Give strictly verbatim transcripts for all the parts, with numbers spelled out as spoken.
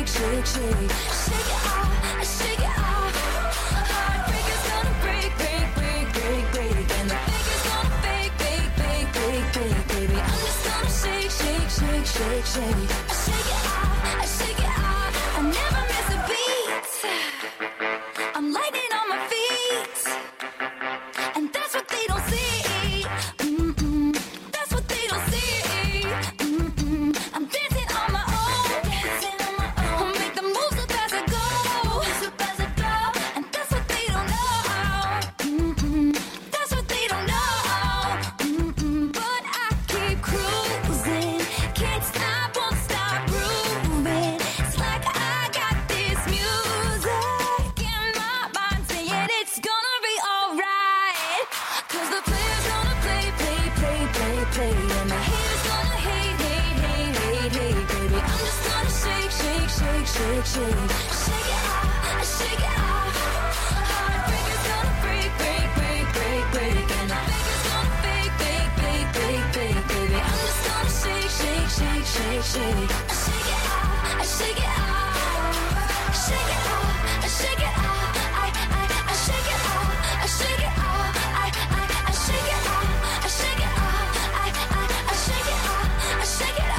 shake, shake, shake. Shake it off, shake it off. Heartbreaker's gonna break, break, break, break, break. And the faker's gonna fake, fake, fake, fake, fake, baby. I'm just gonna shake, shake, shake, shake, shake. I shake it off, I shake it off. I never miss a beat. I'm lightning on my feet. And that's what they don't see. Mm-mm. That's what they don't see. Mm-mm. I'm dancing on my own. Dancing on my own. Make the moves up as I go. Moves up as I go. And that's what they don't know. Mm-mm. That's what they don't know. Mm-mm. But I keep cruising. Can't stop, won't stop grooving. It's like I got this music in my mind saying it's gonna be alright. Cause the player's gonna play, play, play, play, play. And the haters gonna hate, hate, hate, hate, hate, baby. I'm just gonna shake, shake, shake, shake, shake. Shake it off, shake it off. Heartbreaker's gonna break, break, break, break, break. And the faker's gonna fake, fake, fake, fake, fake, baby. I'm just gonna shake, shake, shake, shake, shake. I shake it off, I shake it off. Shake it off, I shake it off. I, I, I shake it off, I shake it off. I, I, I shake it off, I shake it off. I, I, I shake it off, I shake it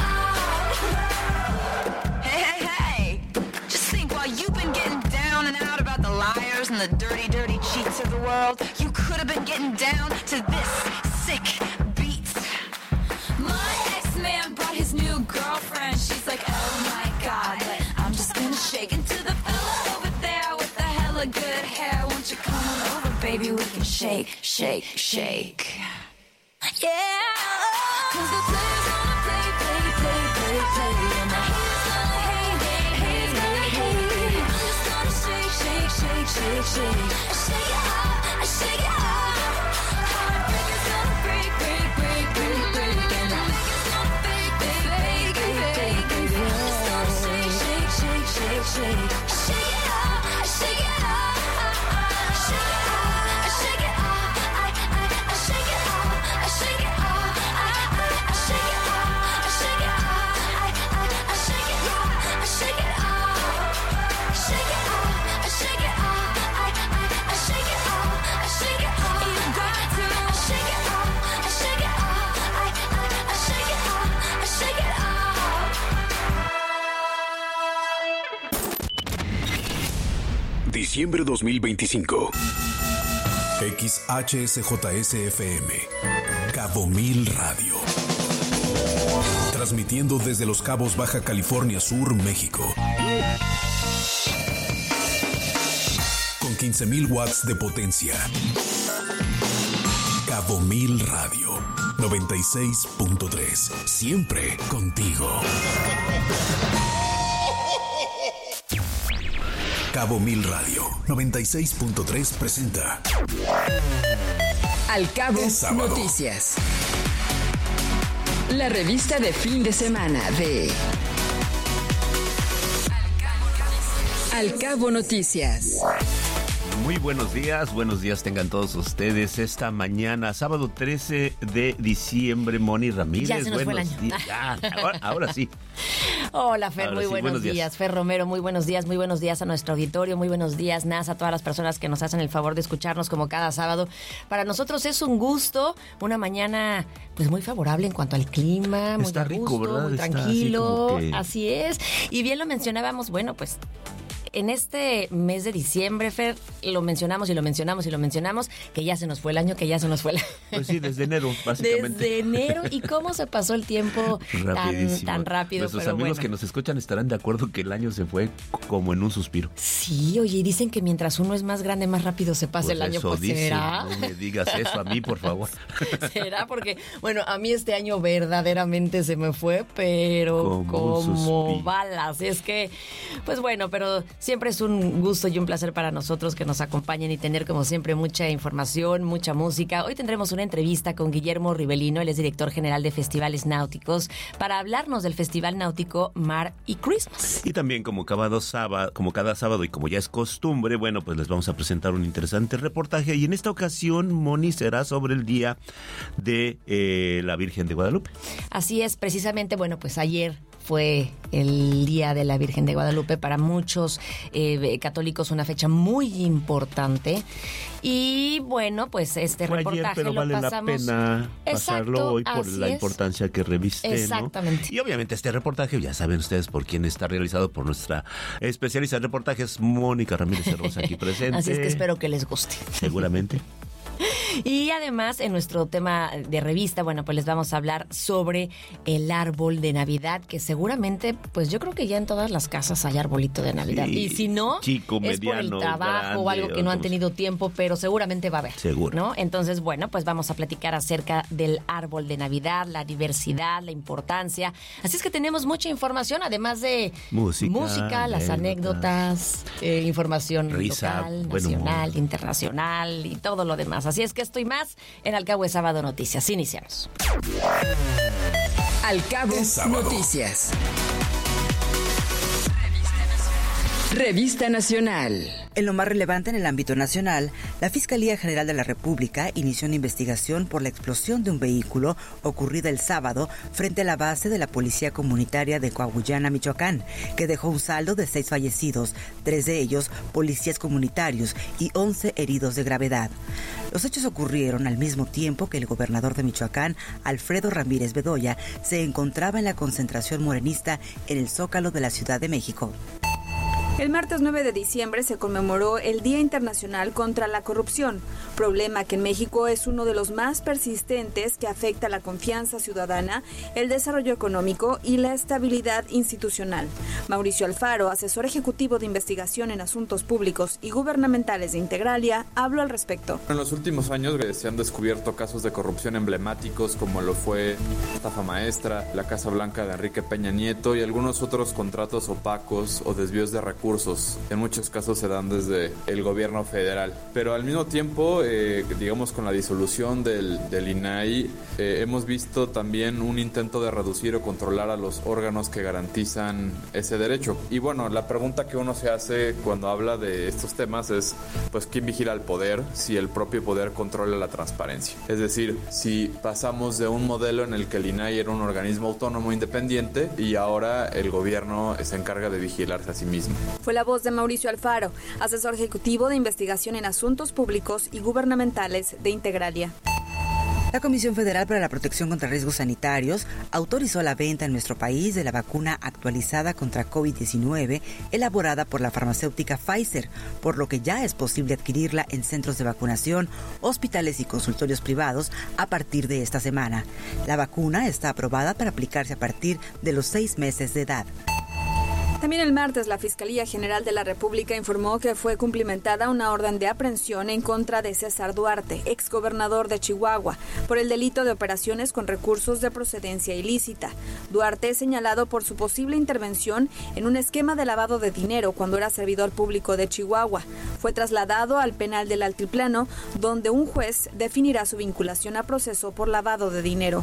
off. Hey, hey, hey! Just think, while you've been getting down and out about the liars and the dirty, dirty cheats of the world, you could have been getting down to this sick beat. My ex-man brought his new girlfriend. She's like, oh my god, but I'm just gonna shake into the fella over there with the hella good hair. Won't you come on over, baby? We can shake, shake, shake. Yeah. Cause the player's gonna play, play, play, play, play. And the haters gonna hate, hate, hate, hate, hate. I'm just gonna shake, shake, shake, shake, shake. I shake it off, I shake it off. Heartbreaker's gonna break, break, break, break, break. And the faker's gonna fake, fake, fake, fake, fake, baby. I'm just gonna shake, shake, shake, shake, shake. I shake it off, I shake it off. I shake it off, I shake it off. I, I, I shake it off, I shake it off. I, I, I shake it off, I shake it off. I, I, I shake it off, I shake it off. Shake it off, I shake it off. I, I, I shake it off, I shake it off. You got to shake it off, I shake it off. I, I, I shake it off, I shake it off. Diciembre dos mil veinticinco. X H S J S F M, Cabo Mil Radio. Transmitiendo desde Los Cabos, Baja California Sur, México. Con quince mil watts de potencia. Cabo Mil Radio, noventa y seis punto tres. Siempre contigo. Cabo Mil Radio, noventa y seis punto tres presenta Al Cabo Es Noticias. La revista de fin de semana de Al Cabo Noticias. Muy buenos días, buenos días tengan todos ustedes esta mañana, sábado trece de diciembre. Moni Ramírez, ya se nos buenos fue el año. días. Ya, ahora, ahora sí. Hola, Fer, Ahora muy sí, buenos, buenos días. días. Fer Romero, muy buenos días, muy buenos días a nuestro auditorio, muy buenos días, Naz, a todas las personas que nos hacen el favor de escucharnos como cada sábado. Para nosotros es un gusto, una mañana pues muy favorable en cuanto al clima, muy Está a rico, gusto, ¿verdad? muy Está así tranquilo, como que- así es. Y bien lo mencionábamos, bueno, pues en este mes de diciembre, Fer, lo mencionamos y lo mencionamos y lo mencionamos, que ya se nos fue el año, que ya se nos fue el año. Pues sí, desde enero, básicamente. Desde enero. ¿Y cómo se pasó el tiempo tan, Rapidísimo. tan rápido? Nuestros pero amigos bueno. que nos escuchan estarán de acuerdo que el año se fue como en un suspiro. Sí, oye, y dicen que mientras uno es más grande, más rápido se pasa Pues el año. eso Pues, dicen, ¿será? no me digas eso a mí, por favor. ¿Será? Porque, bueno, a mí este año verdaderamente se me fue, pero Como un como suspiro. balas. Es que, pues bueno, pero siempre es un gusto y un placer para nosotros que nos acompañen y tener, como siempre, mucha información, mucha música. Hoy tendremos una entrevista con Guillermo Ribelino, él es director general de Festivales Náuticos, para hablarnos del Festival Náutico Mar y Christmas. Y también como cada sábado, como cada sábado y como ya es costumbre, bueno, pues les vamos a presentar un interesante reportaje y en esta ocasión, Moni, será sobre el día de eh, la Virgen de Guadalupe. Así es, precisamente, bueno, pues ayer fue el Día de la Virgen de Guadalupe. Para muchos eh, católicos una fecha muy importante. Y bueno, pues este Fue reportaje ayer, pero lo vale pasamos. la pena pasarlo Exacto, hoy por la es. importancia que reviste, Exactamente. ¿no? Y obviamente este reportaje, ya saben ustedes por quién está realizado, por nuestra especialista en reportajes, Mónica Ramírez Hermosa, aquí presente. Así es que espero que les guste. Seguramente. Y además, en nuestro tema de revista, bueno, pues les vamos a hablar sobre el árbol de Navidad, que seguramente, pues yo creo que ya en todas las casas hay arbolito de Navidad. Sí, y si no, chico, es por el mediano, trabajo o grande, algo que no o han como tenido tiempo, pero seguramente va a haber. Seguro. ¿No? Entonces, bueno, pues vamos a platicar acerca del árbol de Navidad, la diversidad, la importancia. Así es que tenemos mucha información, además de Música, música las anécdotas, eh, información Risa, local, buen humor. nacional, internacional y todo lo demás. Así es que estoy más en Al Cabo de Sábado Noticias. Iniciamos. Al Cabo Es sábado. Noticias. Revista Nacional. En lo más relevante en el ámbito nacional, la Fiscalía General de la República inició una investigación por la explosión de un vehículo ocurrida el sábado frente a la base de la Policía Comunitaria de Coahuillana, Michoacán, que dejó un saldo de seis fallecidos, tres de ellos policías comunitarios y once heridos de gravedad. Los hechos ocurrieron al mismo tiempo que el gobernador de Michoacán, Alfredo Ramírez Bedoya, se encontraba en la concentración morenista en el Zócalo de la Ciudad de México. El martes nueve de diciembre se conmemoró el Día Internacional contra la Corrupción, problema que en México es uno de los más persistentes que afecta la confianza ciudadana, el desarrollo económico y la estabilidad institucional. Mauricio Alfaro, asesor ejecutivo de investigación en asuntos públicos y gubernamentales de Integralia, habló al respecto. En los últimos años se han descubierto casos de corrupción emblemáticos como lo fue estafa maestra, la Casa Blanca de Enrique Peña Nieto y algunos otros contratos opacos o desvíos de recursos. En muchos casos se dan desde el gobierno federal. Pero al mismo tiempo, eh, digamos con la disolución del, del I N A I, eh, hemos visto también un intento de reducir o controlar a los órganos que garantizan ese derecho. Y bueno, la pregunta que uno se hace cuando habla de estos temas es, pues, ¿quién vigila el poder si el propio poder controla la transparencia? Es decir, si pasamos de un modelo en el que el I N A I era un organismo autónomo independiente y ahora el gobierno se encarga de vigilarse a sí mismo. Fue la voz de Mauricio Alfaro, asesor ejecutivo de investigación en asuntos públicos y gubernamentales de Integralia. La Comisión Federal para la Protección contra Riesgos Sanitarios autorizó la venta en nuestro país de la vacuna actualizada contra COVID diecinueve elaborada por la farmacéutica Pfizer, por lo que ya es posible adquirirla en centros de vacunación, hospitales y consultorios privados a partir de esta semana. La vacuna está aprobada para aplicarse a partir de los seis meses de edad. También el martes, la Fiscalía General de la República informó que fue cumplimentada una orden de aprehensión en contra de César Duarte, exgobernador de Chihuahua, por el delito de operaciones con recursos de procedencia ilícita. Duarte es señalado por su posible intervención en un esquema de lavado de dinero cuando era servidor público de Chihuahua. Fue trasladado al penal del Altiplano, donde un juez definirá su vinculación a proceso por lavado de dinero.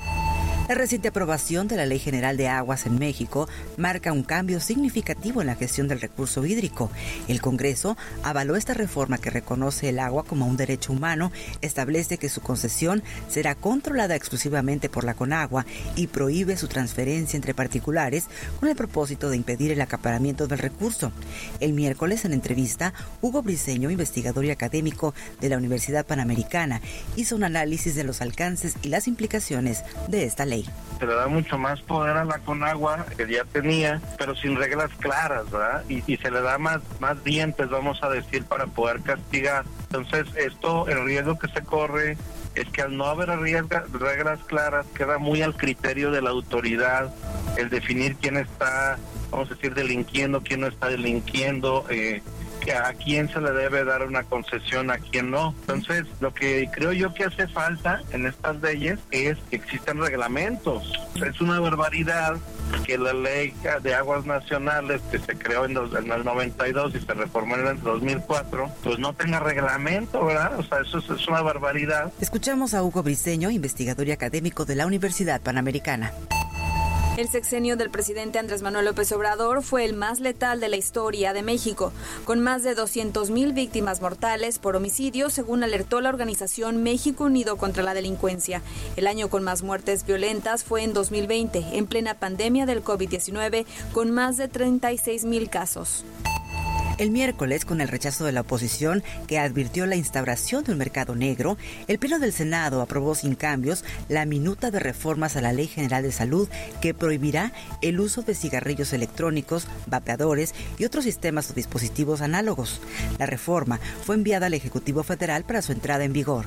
La reciente aprobación de la Ley General de Aguas en México marca un cambio significativo en la gestión del recurso hídrico. El Congreso avaló esta reforma que reconoce el agua como un derecho humano, establece que su concesión será controlada exclusivamente por la Conagua y prohíbe su transferencia entre particulares con el propósito de impedir el acaparamiento del recurso. El miércoles, en entrevista, Hugo Briceño, investigador y académico de la Universidad Panamericana, hizo un análisis de los alcances y las implicaciones de esta ley. Se le da mucho más poder a la Conagua que ya tenía, pero sin reglas claras, ¿verdad? Y, y se le da más, más dientes, vamos a decir, para poder castigar. Entonces, esto, el riesgo que se corre es que al no haber riesga, reglas claras, queda muy al criterio de la autoridad el definir quién está, vamos a decir, delinquiendo, quién no está delinquiendo, eh, a quién se le debe dar una concesión, a quién no. Entonces, lo que creo yo que hace falta en estas leyes es que existan reglamentos. Es una barbaridad que la ley de aguas nacionales que se creó en, los, en el noventa y dos y se reformó en el dos mil cuatro, pues no tenga reglamento, ¿verdad? O sea, eso es, es una barbaridad. Escuchamos a Hugo Briceño, investigador y académico de la Universidad Panamericana. El sexenio del presidente Andrés Manuel López Obrador fue el más letal de la historia de México, con más de doscientas mil víctimas mortales por homicidio, según alertó la organización México Unido contra la Delincuencia. El año con más muertes violentas fue en dos mil veinte, en plena pandemia del COVID diecinueve, con más de treinta y seis mil casos. El miércoles, con el rechazo de la oposición que advirtió la instauración de un mercado negro, el Pleno del Senado aprobó sin cambios la minuta de reformas a la Ley General de Salud que prohibirá el uso de cigarrillos electrónicos, vapeadores y otros sistemas o dispositivos análogos. La reforma fue enviada al Ejecutivo Federal para su entrada en vigor.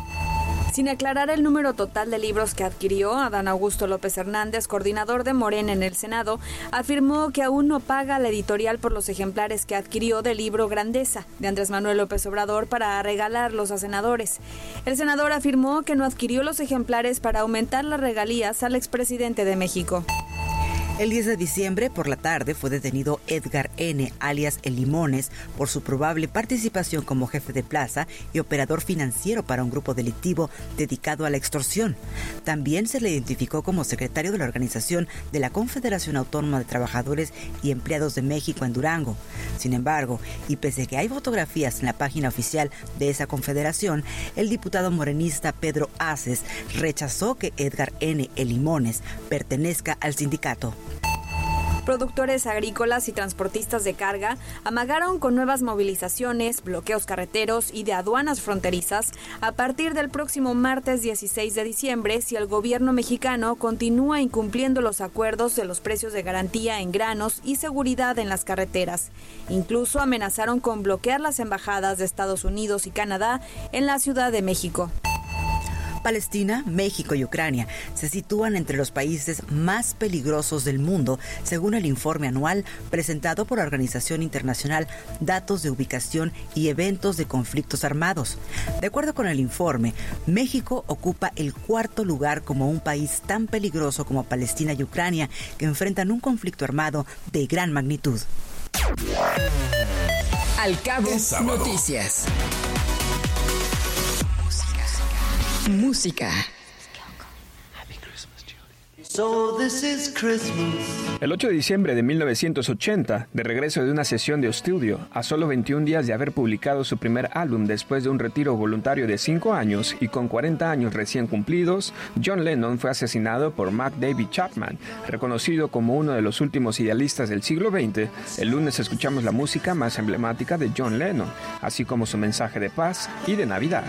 Sin aclarar el número total de libros que adquirió, Adán Augusto López Hernández, coordinador de Morena en el Senado, afirmó que aún no paga la editorial por los ejemplares que adquirió del libro Grandeza, de Andrés Manuel López Obrador, para regalarlos a senadores. El senador afirmó que no adquirió los ejemplares para aumentar las regalías al expresidente de México. El diez de diciembre, por la tarde, fue detenido Edgar N., alias El Limones, por su probable participación como jefe de plaza y operador financiero para un grupo delictivo dedicado a la extorsión. También se le identificó como secretario de la organización de la Confederación Autónoma de Trabajadores y Empleados de México en Durango. Sin embargo, y pese a que hay fotografías en la página oficial de esa confederación, el diputado morenista Pedro Aces rechazó que Edgar N. El Limones pertenezca al sindicato. Productores agrícolas y transportistas de carga amagaron con nuevas movilizaciones, bloqueos carreteros y de aduanas fronterizas a partir del próximo martes dieciséis de diciembre si el gobierno mexicano continúa incumpliendo los acuerdos de los precios de garantía en granos y seguridad en las carreteras. Incluso amenazaron con bloquear las embajadas de Estados Unidos y Canadá en la Ciudad de México. Palestina, México y Ucrania se sitúan entre los países más peligrosos del mundo, según el informe anual presentado por la Organización Internacional Datos de Ubicación y Eventos de Conflictos Armados. De acuerdo con el informe, México ocupa el cuarto lugar como un país tan peligroso como Palestina y Ucrania, que enfrentan un conflicto armado de gran magnitud. Al cabo, noticias. Música. El ocho de diciembre de mil novecientos ochenta, de regreso de una sesión de estudio, a solo veintiún días de haber publicado su primer álbum después de un retiro voluntario de cinco años y con cuarenta años recién cumplidos, John Lennon fue asesinado por Mark David Chapman, reconocido como uno de los últimos idealistas del siglo veinte. El lunes escuchamos la música más emblemática de John Lennon, así como su mensaje de paz y de Navidad.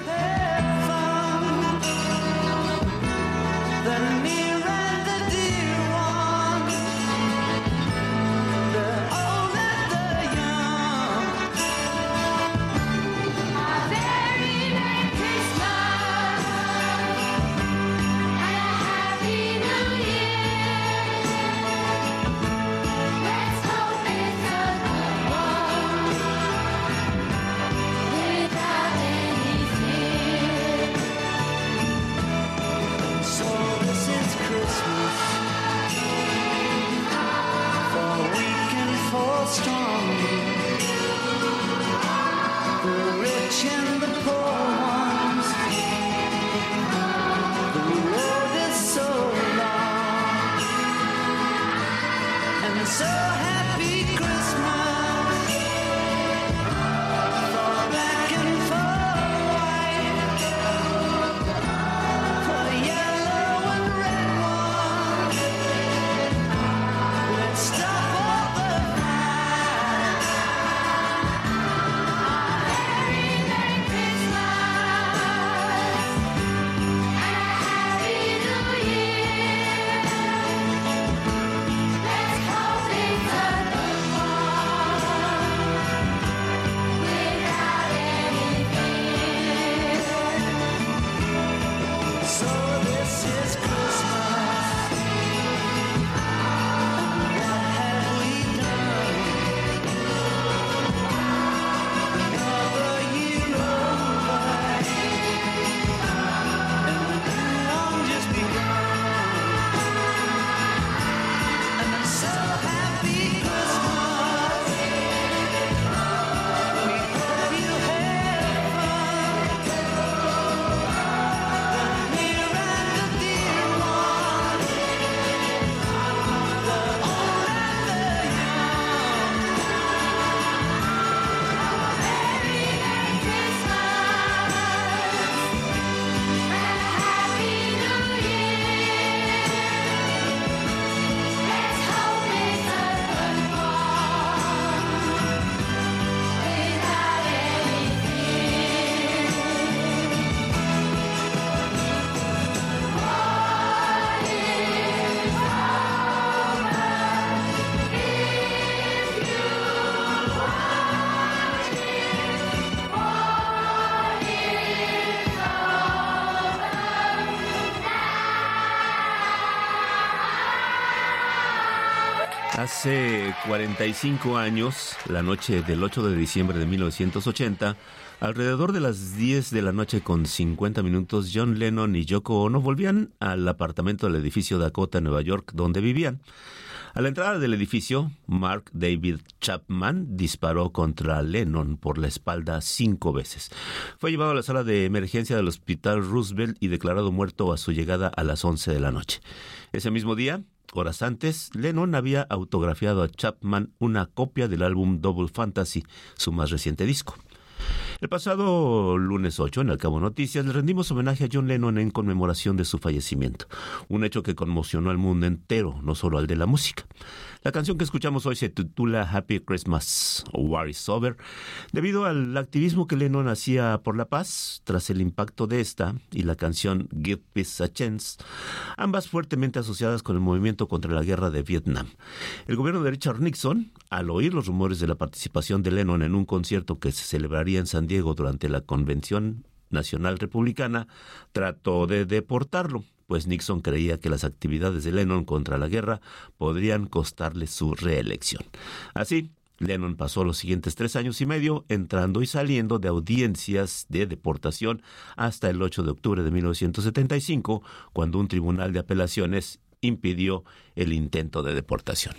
Hace cuarenta y cinco años, la noche del ocho de diciembre de mil novecientos ochenta, alrededor de las diez de la noche con cincuenta minutos, John Lennon y Yoko Ono volvían al apartamento del edificio Dakota en Nueva York, donde vivían. A la entrada del edificio, Mark David Chapman disparó contra Lennon por la espalda cinco veces. Fue llevado a la sala de emergencia del Hospital Roosevelt y declarado muerto a su llegada a las once de la noche. Ese mismo día, horas antes, Lennon había autografiado a Chapman una copia del álbum Double Fantasy, su más reciente disco. El pasado lunes ocho, en el Cabo Noticias, le rendimos homenaje a John Lennon en conmemoración de su fallecimiento, un hecho que conmocionó al mundo entero, no solo al de la música. La canción que escuchamos hoy se titula Happy Christmas, War is Over, debido al activismo que Lennon hacía por la paz. Tras el impacto de esta y la canción Give Peace a Chance, ambas fuertemente asociadas con el movimiento contra la guerra de Vietnam. El gobierno de Richard Nixon, al oír los rumores de la participación de Lennon en un concierto que se celebraría en San Diego durante la Convención Nacional Republicana, trató de deportarlo, pues Nixon creía que las actividades de Lennon contra la guerra podrían costarle su reelección. Así, Lennon pasó los siguientes tres años y medio entrando y saliendo de audiencias de deportación hasta el ocho de octubre de mil novecientos setenta y cinco, cuando un tribunal de apelaciones impidió el intento de deportación.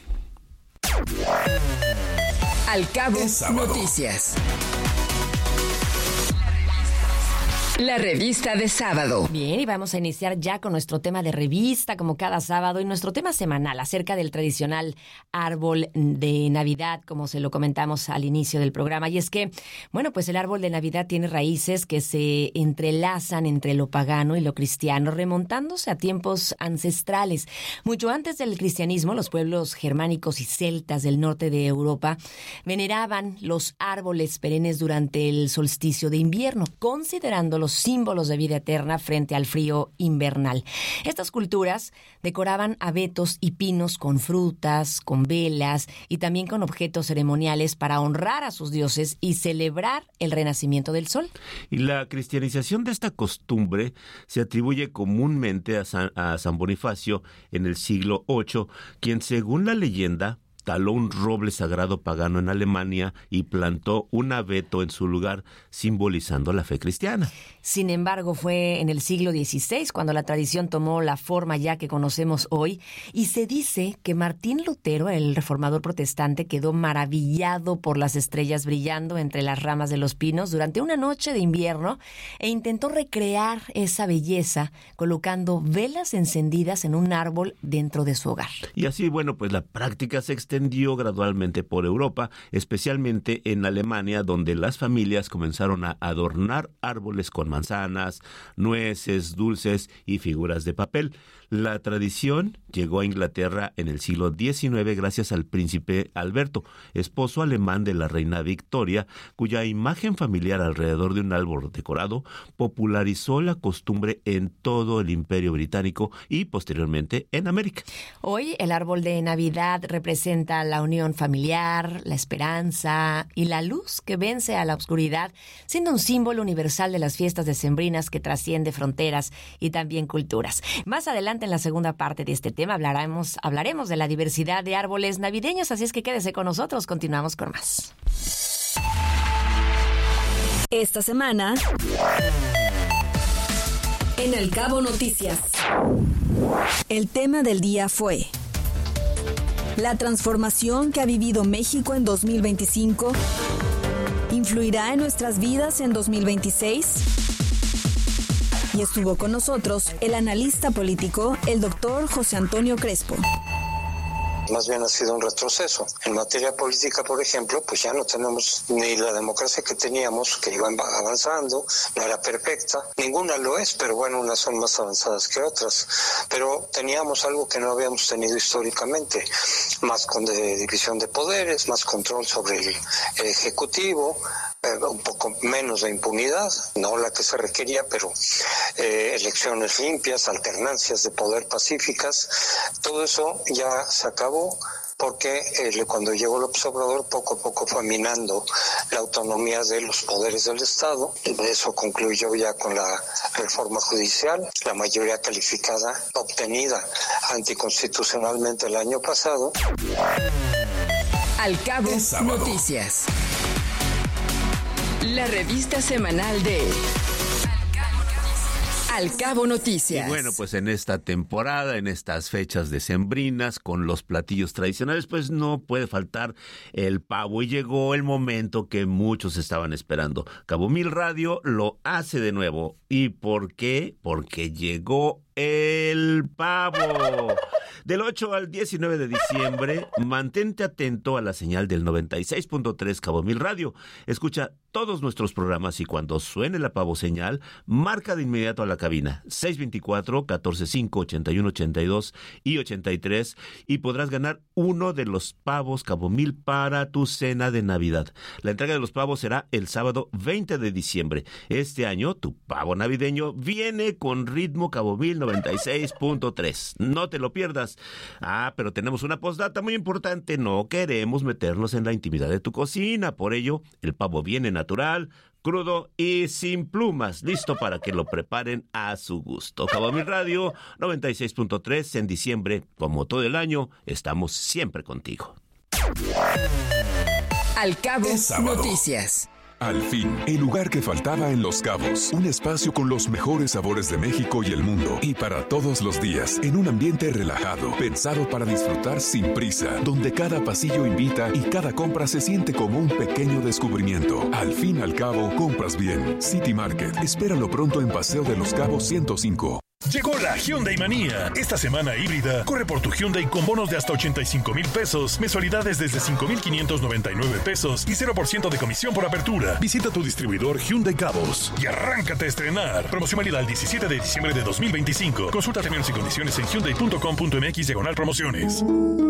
Al Cabo Noticias. La revista de sábado. Bien, y vamos a iniciar ya con nuestro tema de revista, como cada sábado, y nuestro tema semanal acerca del tradicional árbol de Navidad, como se lo comentamos al inicio del programa. Y es que, bueno, pues el árbol de Navidad tiene raíces que se entrelazan entre lo pagano y lo cristiano, remontándose a tiempos ancestrales. Mucho antes del cristianismo, los pueblos germánicos y celtas del norte de Europa veneraban los árboles perennes durante el solsticio de invierno, considerándolos símbolos de vida eterna frente al frío invernal. Estas culturas decoraban abetos y pinos con frutas, con velas y también con objetos ceremoniales para honrar a sus dioses y celebrar el renacimiento del sol. Y la cristianización de esta costumbre se atribuye comúnmente a San, a San Bonifacio en el siglo ocho, quien, según la leyenda, taló un roble sagrado pagano en Alemania y plantó un abeto en su lugar, simbolizando la fe cristiana. Sin embargo, fue en el siglo dieciséis cuando la tradición tomó la forma ya que conocemos hoy, y se dice que Martín Lutero, el reformador protestante, quedó maravillado por las estrellas brillando entre las ramas de los pinos durante una noche de invierno e intentó recrear esa belleza colocando velas encendidas en un árbol dentro de su hogar. Y así, bueno, pues la práctica se extendió gradualmente por Europa, especialmente en Alemania, donde las familias comenzaron a adornar árboles con manzanas, nueces, dulces y figuras de papel. La tradición llegó a Inglaterra en el siglo diecinueve gracias al príncipe Alberto, esposo alemán de la reina Victoria, cuya imagen familiar alrededor de un árbol decorado popularizó la costumbre en todo el Imperio Británico y posteriormente en América. Hoy el árbol de Navidad representa la unión familiar, la esperanza y la luz que vence a la oscuridad, siendo un símbolo universal de las fiestas decembrinas que trasciende fronteras y también culturas. Más adelante, en la segunda parte de este tema, hablaremos, hablaremos de la diversidad de árboles navideños, así es que quédese con nosotros, continuamos con más. Esta semana, en El Cabo Noticias, el tema del día fue la transformación que ha vivido México en dos mil veinticinco, ¿influirá en nuestras vidas en dos mil veintiséis? Y estuvo con nosotros el analista político, el doctor José Antonio Crespo. Más bien ha sido un retroceso. En materia política, por ejemplo, pues ya no tenemos ni la democracia que teníamos, que iba avanzando, no era perfecta. Ninguna lo es, pero bueno, unas son más avanzadas que otras. Pero teníamos algo que no habíamos tenido históricamente, más con de división de poderes, más control sobre el, el Ejecutivo, eh, un poco menos de impunidad, no la que se requería, pero eh, elecciones limpias, alternancias de poder pacíficas. Todo eso ya se acabó. porque eh, cuando llegó López Obrador poco a poco fue minando la autonomía de los poderes del Estado. Eso concluyó ya con la reforma judicial, la mayoría calificada obtenida anticonstitucionalmente el año pasado. Al Cabo Noticias. La revista semanal de Al Cabo Noticias. Y bueno, pues en esta temporada, en estas fechas decembrinas, con los platillos tradicionales, pues no puede faltar el pavo. Y llegó el momento que muchos estaban esperando. Cabo Mil Radio lo hace de nuevo. ¿Y por qué? Porque llegó el pavo. Del ocho al diecinueve de diciembre, mantente atento a la señal del noventa y seis punto tres Cabo Mil Radio. Escucha todos nuestros programas y cuando suene la pavo señal, marca de inmediato a la cabina seis veinticuatro, catorce cinco, ochenta y uno, ochenta y dos y ochenta y tres y podrás ganar uno de los pavos Cabo Mil para tu cena de Navidad. La entrega de los pavos será el sábado veinte de diciembre. Este año, tu pavo navideño viene con ritmo Cabo Mil noventa y seis punto tres. No te lo pierdas. Ah, pero tenemos una postdata muy importante. No queremos meternos en la intimidad de tu cocina. Por ello, el pavo viene natural, crudo y sin plumas, listo para que lo preparen a su gusto. Cabo Mil Radio noventa y seis punto tres en diciembre, como todo el año, estamos siempre contigo. Al Cabo Noticias. Al fin, el lugar que faltaba en Los Cabos. Un espacio con los mejores sabores de México y el mundo. Y para todos los días, en un ambiente relajado, pensado para disfrutar sin prisa, donde cada pasillo invita y cada compra se siente como un pequeño descubrimiento. Al fin al cabo, compras bien. City Market. Espéralo pronto en Paseo de Los Cabos ciento cinco. Llegó la Hyundai Manía. Esta semana híbrida, corre por tu Hyundai con bonos de hasta ochenta y cinco mil pesos, mensualidades desde cinco mil quinientos noventa y nueve pesos y cero por ciento de comisión por apertura. Visita tu distribuidor Hyundai Cabos y arráncate a estrenar. Promoción válida al diecisiete de diciembre de dos mil veinticinco. Consulta términos y condiciones en hyundai punto com punto m x diagonal promociones.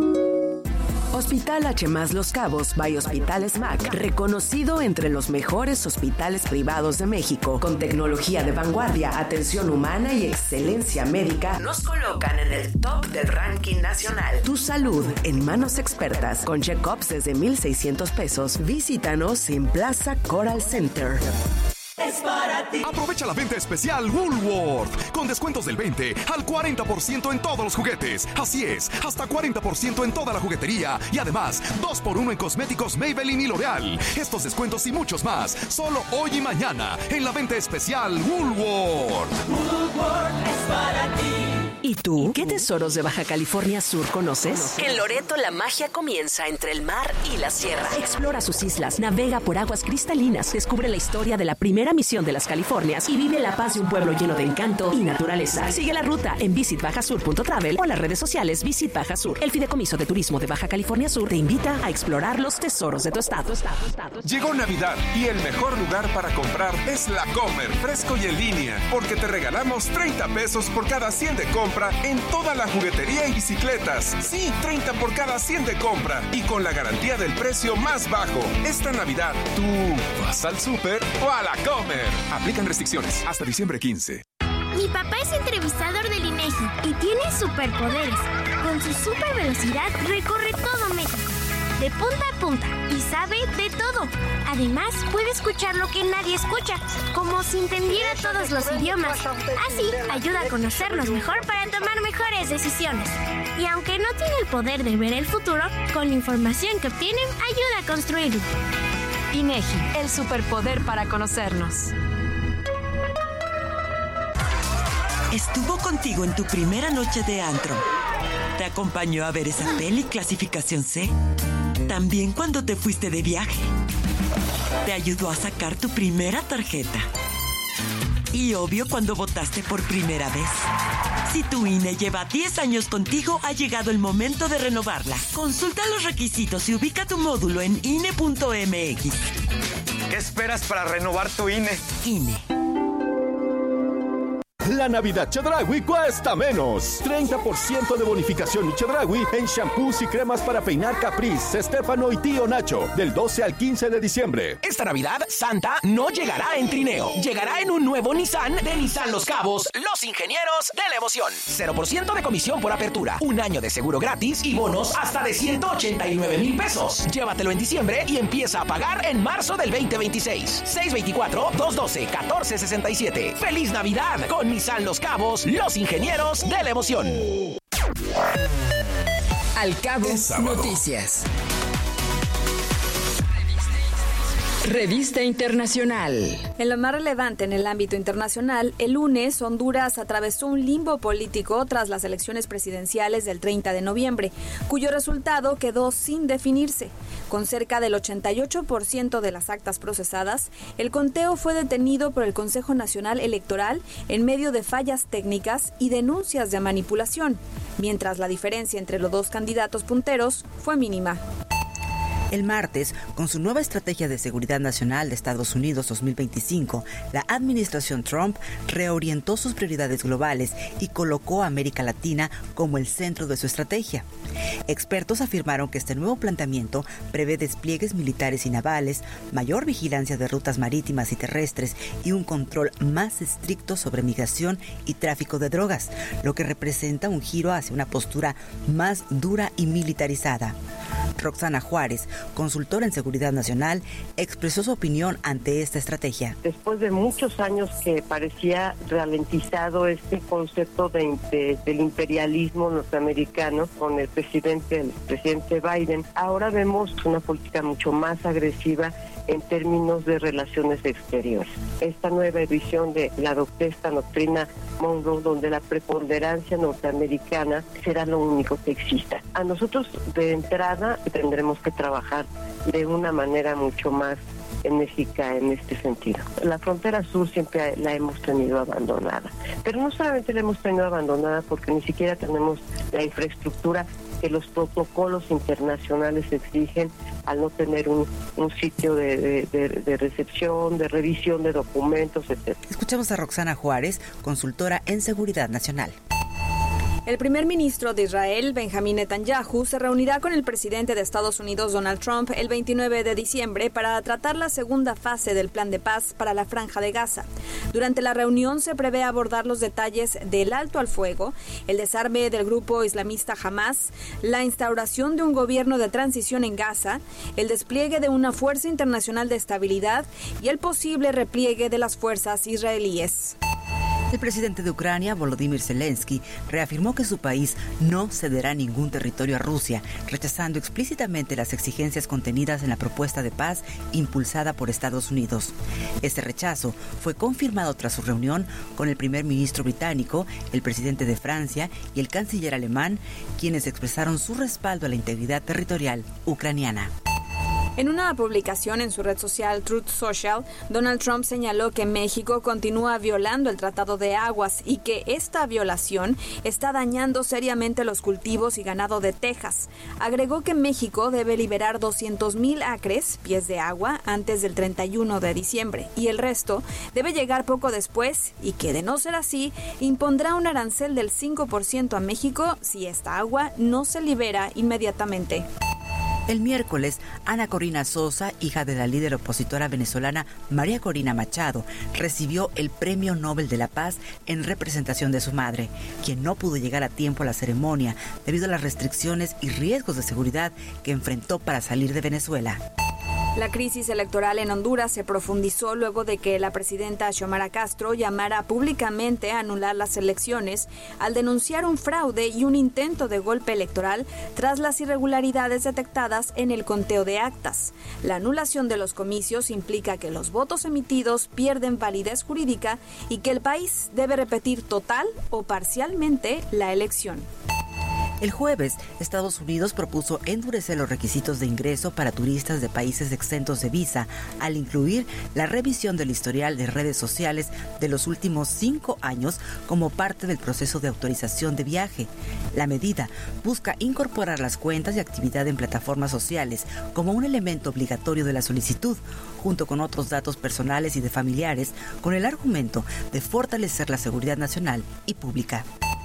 Hospital H más Los Cabos by Hospital S M A C, reconocido entre los mejores hospitales privados de México, con tecnología de vanguardia, atención humana y excelencia médica, nos colocan en el top del ranking nacional. Tu salud en manos expertas, con check-ups desde mil seiscientos pesos. Visítanos en Plaza Coral Center. Es para ti. Aprovecha la venta especial Woolworth, con descuentos del veinte al cuarenta por ciento en todos los juguetes. Así es, hasta cuarenta por ciento en toda la juguetería y además dos por uno en cosméticos Maybelline y L'Oreal. Estos descuentos y muchos más, solo hoy y mañana en la venta especial Woolworth. Woolworth es para ti. ¿Y tú? ¿Qué tesoros de Baja California Sur conoces? En Loreto la magia comienza entre el mar y la sierra. Explora sus islas, navega por aguas cristalinas, descubre la historia de la primera misión de las Californias y vive la paz de un pueblo lleno de encanto y naturaleza. Sigue la ruta en visit baja sur punto travel o en las redes sociales Visit Baja Sur. El Fideicomiso de Turismo de Baja California Sur te invita a explorar los tesoros de tu estado. Llegó Navidad y el mejor lugar para comprar es La Comer, fresco y en línea, porque te regalamos treinta pesos por cada cien de compra en toda la juguetería y bicicletas. Sí, treinta por cada cien de compra y con la garantía del precio más bajo. Esta Navidad, ¿tú vas al súper o a La Comer? Aplican restricciones hasta diciembre quince. Mi papá es entrevistador del INEGI y tiene superpoderes. Con su super velocidad recorre todo México, de punta a punta, y sabe de todo. Además, puede escuchar lo que nadie escucha, como si entendiera todos los idiomas. Así, ayuda a conocernos mejor para tomar mejores decisiones. Y aunque no tiene el poder de ver el futuro, con la información que obtiene, ayuda a construirlo. INEGI, el superpoder para conocernos. Estuvo contigo en tu primera noche de antro. Te acompañó a ver esa peli clasificación C. También cuando te fuiste de viaje. Te ayudó a sacar tu primera tarjeta. Y obvio cuando votaste por primera vez. Si tu I N E lleva diez años contigo, ha llegado el momento de renovarla. Consulta los requisitos y ubica tu módulo en I N E punto M X. ¿Qué esperas para renovar tu I N E? I N E. La Navidad Chedraui cuesta menos. treinta por ciento de bonificación y Chedraui en shampoos y cremas para peinar Caprice, Estefano y Tío Nacho. Del doce al quince de diciembre. Esta Navidad, Santa no llegará en trineo. Llegará en un nuevo Nissan de Nissan Los Cabos, los ingenieros de la emoción. cero por ciento de comisión por apertura, un año de seguro gratis y bonos hasta de ciento ochenta y nueve mil pesos. Llévatelo en diciembre y empieza a pagar en marzo del veinte veintiséis. seis veinticuatro, dos doce, catorce sesenta y siete. ¡Feliz Navidad con Nissan Los Cabos, los ingenieros de la emoción! Al Cabo Noticias. Revista Internacional. En lo más relevante en el ámbito internacional, el lunes Honduras atravesó un limbo político tras las elecciones presidenciales del treinta de noviembre, cuyo resultado quedó sin definirse. Con cerca del ochenta y ocho por ciento de las actas procesadas, el conteo fue detenido por el Consejo Nacional Electoral en medio de fallas técnicas y denuncias de manipulación, mientras la diferencia entre los dos candidatos punteros fue mínima. El martes, con su nueva estrategia de seguridad nacional de Estados Unidos dos mil veinticinco, la administración Trump reorientó sus prioridades globales y colocó a América Latina como el centro de su estrategia. Expertos afirmaron que este nuevo planteamiento prevé despliegues militares y navales, mayor vigilancia de rutas marítimas y terrestres y un control más estricto sobre migración y tráfico de drogas, lo que representa un giro hacia una postura más dura y militarizada. Roxana Juárez, consultora en seguridad nacional, expresó su opinión ante esta estrategia. Después de muchos años que parecía ralentizado este concepto de, de, del imperialismo norteamericano con el presidente, el presidente Biden, ahora vemos una política mucho más agresiva en términos de relaciones exteriores. Esta nueva edición de la doctrina, esta doctrina Monroe, donde la preponderancia norteamericana será lo único que exista. A nosotros de entrada tendremos que trabajar de una manera mucho más enérgica en este sentido. La frontera sur siempre la hemos tenido abandonada, pero no solamente la hemos tenido abandonada porque ni siquiera tenemos la infraestructura que los protocolos internacionales exigen al no tener un, un sitio de, de, de, de recepción, de revisión de documentos, etcétera. Escuchamos a Roxana Juárez, consultora en seguridad nacional. El primer ministro de Israel, Benjamín Netanyahu, se reunirá con el presidente de Estados Unidos, Donald Trump, el veintinueve de diciembre para tratar la segunda fase del plan de paz para la Franja de Gaza. Durante la reunión se prevé abordar los detalles del alto al fuego, el desarme del grupo islamista Hamas, la instauración de un gobierno de transición en Gaza, el despliegue de una fuerza internacional de estabilidad y el posible repliegue de las fuerzas israelíes. El presidente de Ucrania, Volodymyr Zelensky, reafirmó que su país no cederá ningún territorio a Rusia, rechazando explícitamente las exigencias contenidas en la propuesta de paz impulsada por Estados Unidos. Este rechazo fue confirmado tras su reunión con el primer ministro británico, el presidente de Francia y el canciller alemán, quienes expresaron su respaldo a la integridad territorial ucraniana. En una publicación en su red social Truth Social, Donald Trump señaló que México continúa violando el Tratado de Aguas y que esta violación está dañando seriamente los cultivos y ganado de Texas. Agregó que México debe liberar doscientos mil acres, pies de agua, antes del treinta y uno de diciembre y el resto debe llegar poco después y que, de no ser así, impondrá un arancel del cinco por ciento a México si esta agua no se libera inmediatamente. El miércoles, Ana Corina Sosa, hija de la líder opositora venezolana María Corina Machado, recibió el Premio Nobel de la Paz en representación de su madre, quien no pudo llegar a tiempo a la ceremonia debido a las restricciones y riesgos de seguridad que enfrentó para salir de Venezuela. La crisis electoral en Honduras se profundizó luego de que la presidenta Xiomara Castro llamara públicamente a anular las elecciones al denunciar un fraude y un intento de golpe electoral tras las irregularidades detectadas en el conteo de actas. La anulación de los comicios implica que los votos emitidos pierden validez jurídica y que el país debe repetir total o parcialmente la elección. El jueves, Estados Unidos propuso endurecer los requisitos de ingreso para turistas de países exentos de visa, al incluir la revisión del historial de redes sociales de los últimos cinco años como parte del proceso de autorización de viaje. La medida busca incorporar las cuentas y actividad en plataformas sociales como un elemento obligatorio de la solicitud, junto con otros datos personales y de familiares, con el argumento de fortalecer la seguridad nacional y pública.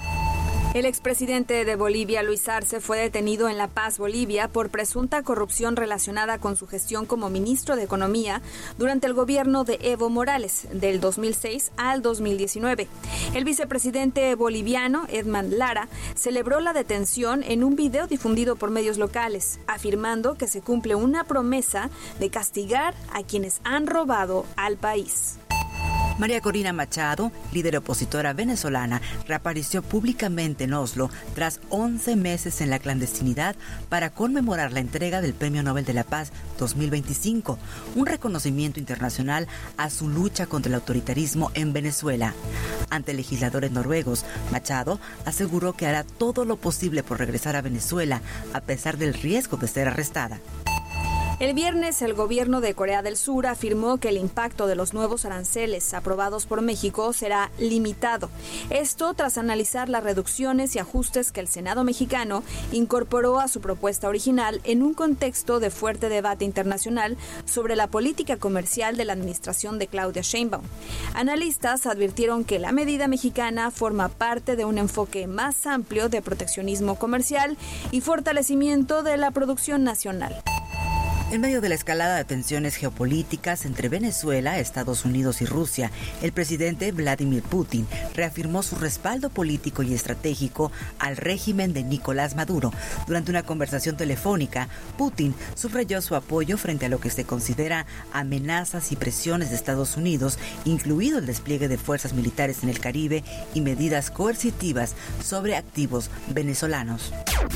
El expresidente de Bolivia, Luis Arce, fue detenido en La Paz, Bolivia, por presunta corrupción relacionada con su gestión como ministro de Economía durante el gobierno de Evo Morales, del dos mil seis al dos mil diecinueve. El vicepresidente boliviano, Edman Lara, celebró la detención en un video difundido por medios locales, afirmando que se cumple una promesa de castigar a quienes han robado al país. María Corina Machado, líder opositora venezolana, reapareció públicamente en Oslo tras once meses en la clandestinidad para conmemorar la entrega del Premio Nobel de la Paz dos mil veinticinco, un reconocimiento internacional a su lucha contra el autoritarismo en Venezuela. Ante legisladores noruegos, Machado aseguró que hará todo lo posible por regresar a Venezuela, a pesar del riesgo de ser arrestada. El viernes, el gobierno de Corea del Sur afirmó que el impacto de los nuevos aranceles aprobados por México será limitado. Esto tras analizar las reducciones y ajustes que el Senado mexicano incorporó a su propuesta original en un contexto de fuerte debate internacional sobre la política comercial de la administración de Claudia Sheinbaum. Analistas advirtieron que la medida mexicana forma parte de un enfoque más amplio de proteccionismo comercial y fortalecimiento de la producción nacional. En medio de la escalada de tensiones geopolíticas entre Venezuela, Estados Unidos y Rusia, el presidente Vladimir Putin reafirmó su respaldo político y estratégico al régimen de Nicolás Maduro. Durante una conversación telefónica, Putin subrayó su apoyo frente a lo que se considera amenazas y presiones de Estados Unidos, incluido el despliegue de fuerzas militares en el Caribe y medidas coercitivas sobre activos venezolanos.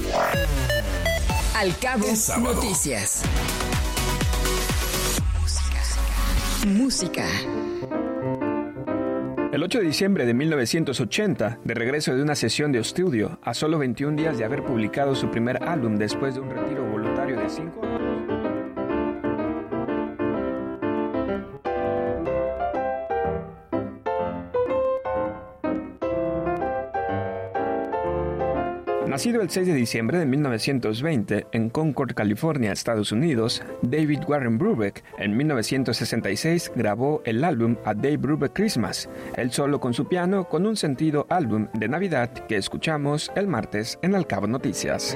Al Cabo Noticias. Música. El ocho de diciembre de mil novecientos ochenta, de regreso de una sesión de estudio, a solo veintiún días de haber publicado su primer álbum después de un retiro voluntario de cinco años, nacido el seis de diciembre de mil novecientos veinte en Concord, California, Estados Unidos, David Warren Brubeck en mil novecientos sesenta y seis grabó el álbum A Dave Brubeck Christmas, él solo con su piano, con un sentido álbum de Navidad que escuchamos el martes en Al Cabo Noticias.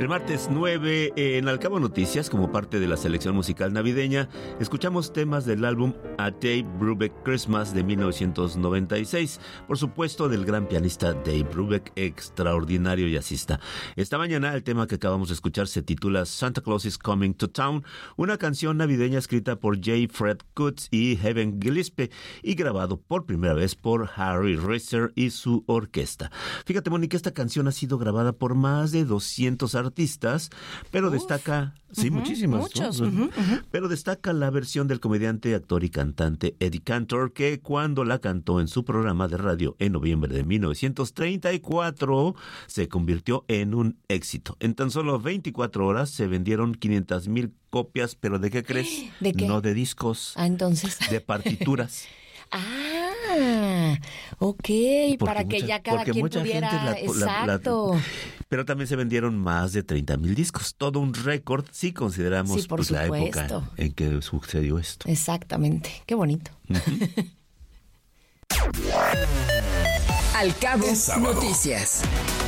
martes nueve, en Al Cabo Noticias, como parte de la selección musical navideña, escuchamos temas del álbum A Dave Brubeck Christmas de mil novecientos noventa y seis, por supuesto del gran pianista Dave Brubeck, extraordinario jazzista. Esta mañana el tema que acabamos de escuchar se titula Santa Claus is Coming to Town, una canción navideña escrita por J. Fred Coots y Heaven Gillespie y grabado por primera vez por Harry Reser y su orquesta. Fíjate, Mónica, esta canción ha sido grabada por más de doscientos artistas, pero Uf. destaca, sí, uh-huh, muchísimas, muchos, ¿no? uh-huh, uh-huh. pero destaca la versión del comediante, actor y cantante Eddie Cantor, que cuando la cantó en su programa de radio en noviembre de mil novecientos treinta y cuatro, se convirtió en un éxito. En tan solo veinticuatro horas se vendieron quinientas mil copias, pero ¿de qué crees? ¿De qué? No de discos. Ah, entonces. De partituras. Ah, ok, porque para que mucha, ya cada quien tuviera, la, exacto. La, la, pero también se vendieron más de treinta mil discos, todo un récord si consideramos sí, por pues, la época en que sucedió esto. Exactamente, qué bonito. Uh-huh. Al Cabo Noticias.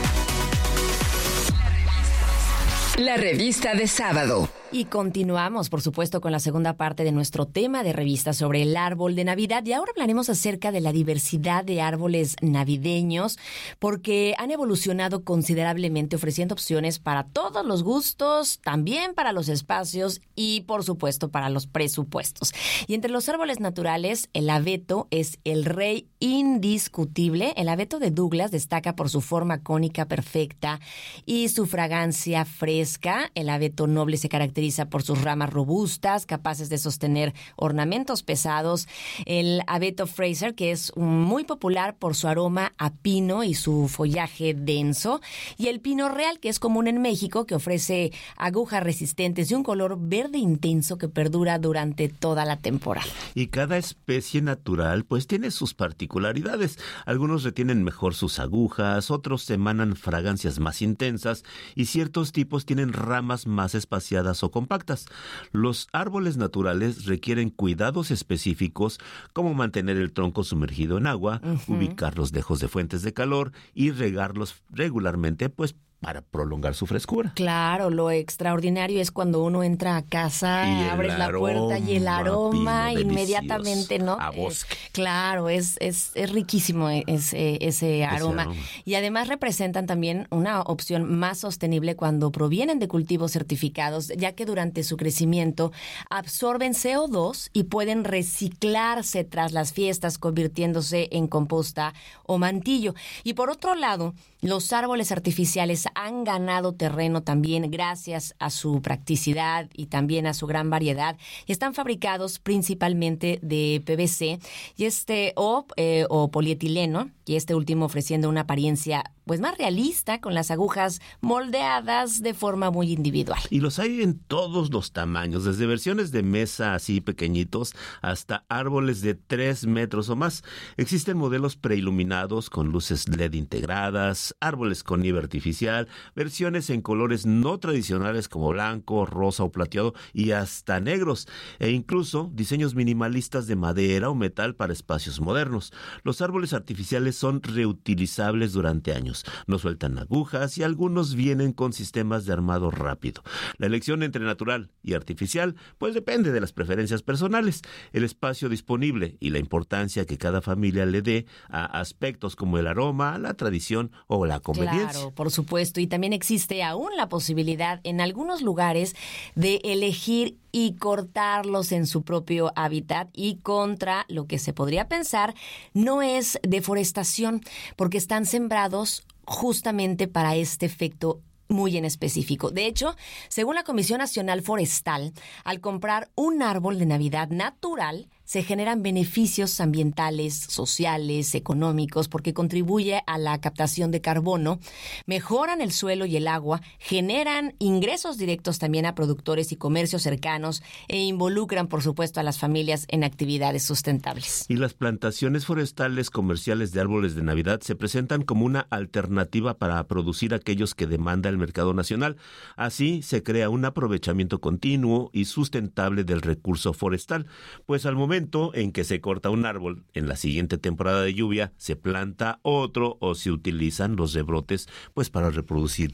La revista de sábado. Y continuamos, por supuesto, con la segunda parte de nuestro tema de revista sobre el árbol de Navidad. Y ahora hablaremos acerca de la diversidad de árboles navideños, porque han evolucionado considerablemente, ofreciendo opciones para todos los gustos, también para los espacios y, por supuesto, para los presupuestos. Y entre los árboles naturales, el abeto es el rey indiscutible. El abeto de Douglas destaca por su forma cónica perfecta y su fragancia fresca. El abeto noble se caracteriza por sus ramas robustas, capaces de sostener ornamentos pesados. El abeto Fraser, que es muy popular por su aroma a pino y su follaje denso. Y el pino real, que es común en México, que ofrece agujas resistentes y un color verde intenso que perdura durante toda la temporada. Y cada especie natural pues tiene sus particularidades. Algunos retienen mejor sus agujas, otros emanan fragancias más intensas y ciertos tipos tienen ramas más espaciadas o compactas. Los árboles naturales requieren cuidados específicos como mantener el tronco sumergido en agua, uh-huh. ubicarlos lejos de fuentes de calor y regarlos regularmente, pues para prolongar su frescura. Claro, lo extraordinario es cuando uno entra a casa, abres la puerta y el aroma inmediatamente, ¿no? A bosque. Eh, claro, es, es, es riquísimo ese, ese aroma. ese aroma. Y además representan también una opción más sostenible cuando provienen de cultivos certificados, ya que durante su crecimiento absorben C O dos y pueden reciclarse tras las fiestas, convirtiéndose en composta o mantillo. Y por otro lado, los árboles artificiales han ganado terreno también gracias a su practicidad y también a su gran variedad. Y están fabricados principalmente de P V C y este o, eh, o polietileno, y este último ofreciendo una apariencia pues más realista con las agujas moldeadas de forma muy individual. Y los hay en todos los tamaños, desde versiones de mesa así pequeñitos hasta árboles de tres metros o más. Existen modelos preiluminados con luces L E D integradas, árboles con nieve artificial, versiones en colores no tradicionales como blanco, rosa o plateado y hasta negros, e incluso diseños minimalistas de madera o metal para espacios modernos. Los árboles artificiales son reutilizables durante años, no sueltan agujas y algunos vienen con sistemas de armado rápido. La elección entre natural y artificial pues depende de las preferencias personales, el espacio disponible y la importancia que cada familia le dé a aspectos como el aroma, la tradición o la conveniencia. Claro, por supuesto, y también existe aún la posibilidad en algunos lugares de elegir y cortarlos en su propio hábitat, y contra lo que se podría pensar no es deforestación, porque están sembrados justamente para este efecto muy en específico. De hecho, según la Comisión Nacional Forestal, al comprar un árbol de Navidad natural, se generan beneficios ambientales, sociales, económicos, porque contribuye a la captación de carbono, mejoran el suelo y el agua, generan ingresos directos también a productores y comercios cercanos e involucran, por supuesto, a las familias en actividades sustentables. Y las plantaciones forestales comerciales de árboles de Navidad se presentan como una alternativa para producir aquellos que demanda el mercado nacional. Así se crea un aprovechamiento continuo y sustentable del recurso forestal, pues al momento en que se corta un árbol, en la siguiente temporada de lluvia se planta otro o se utilizan los rebrotes pues para reproducir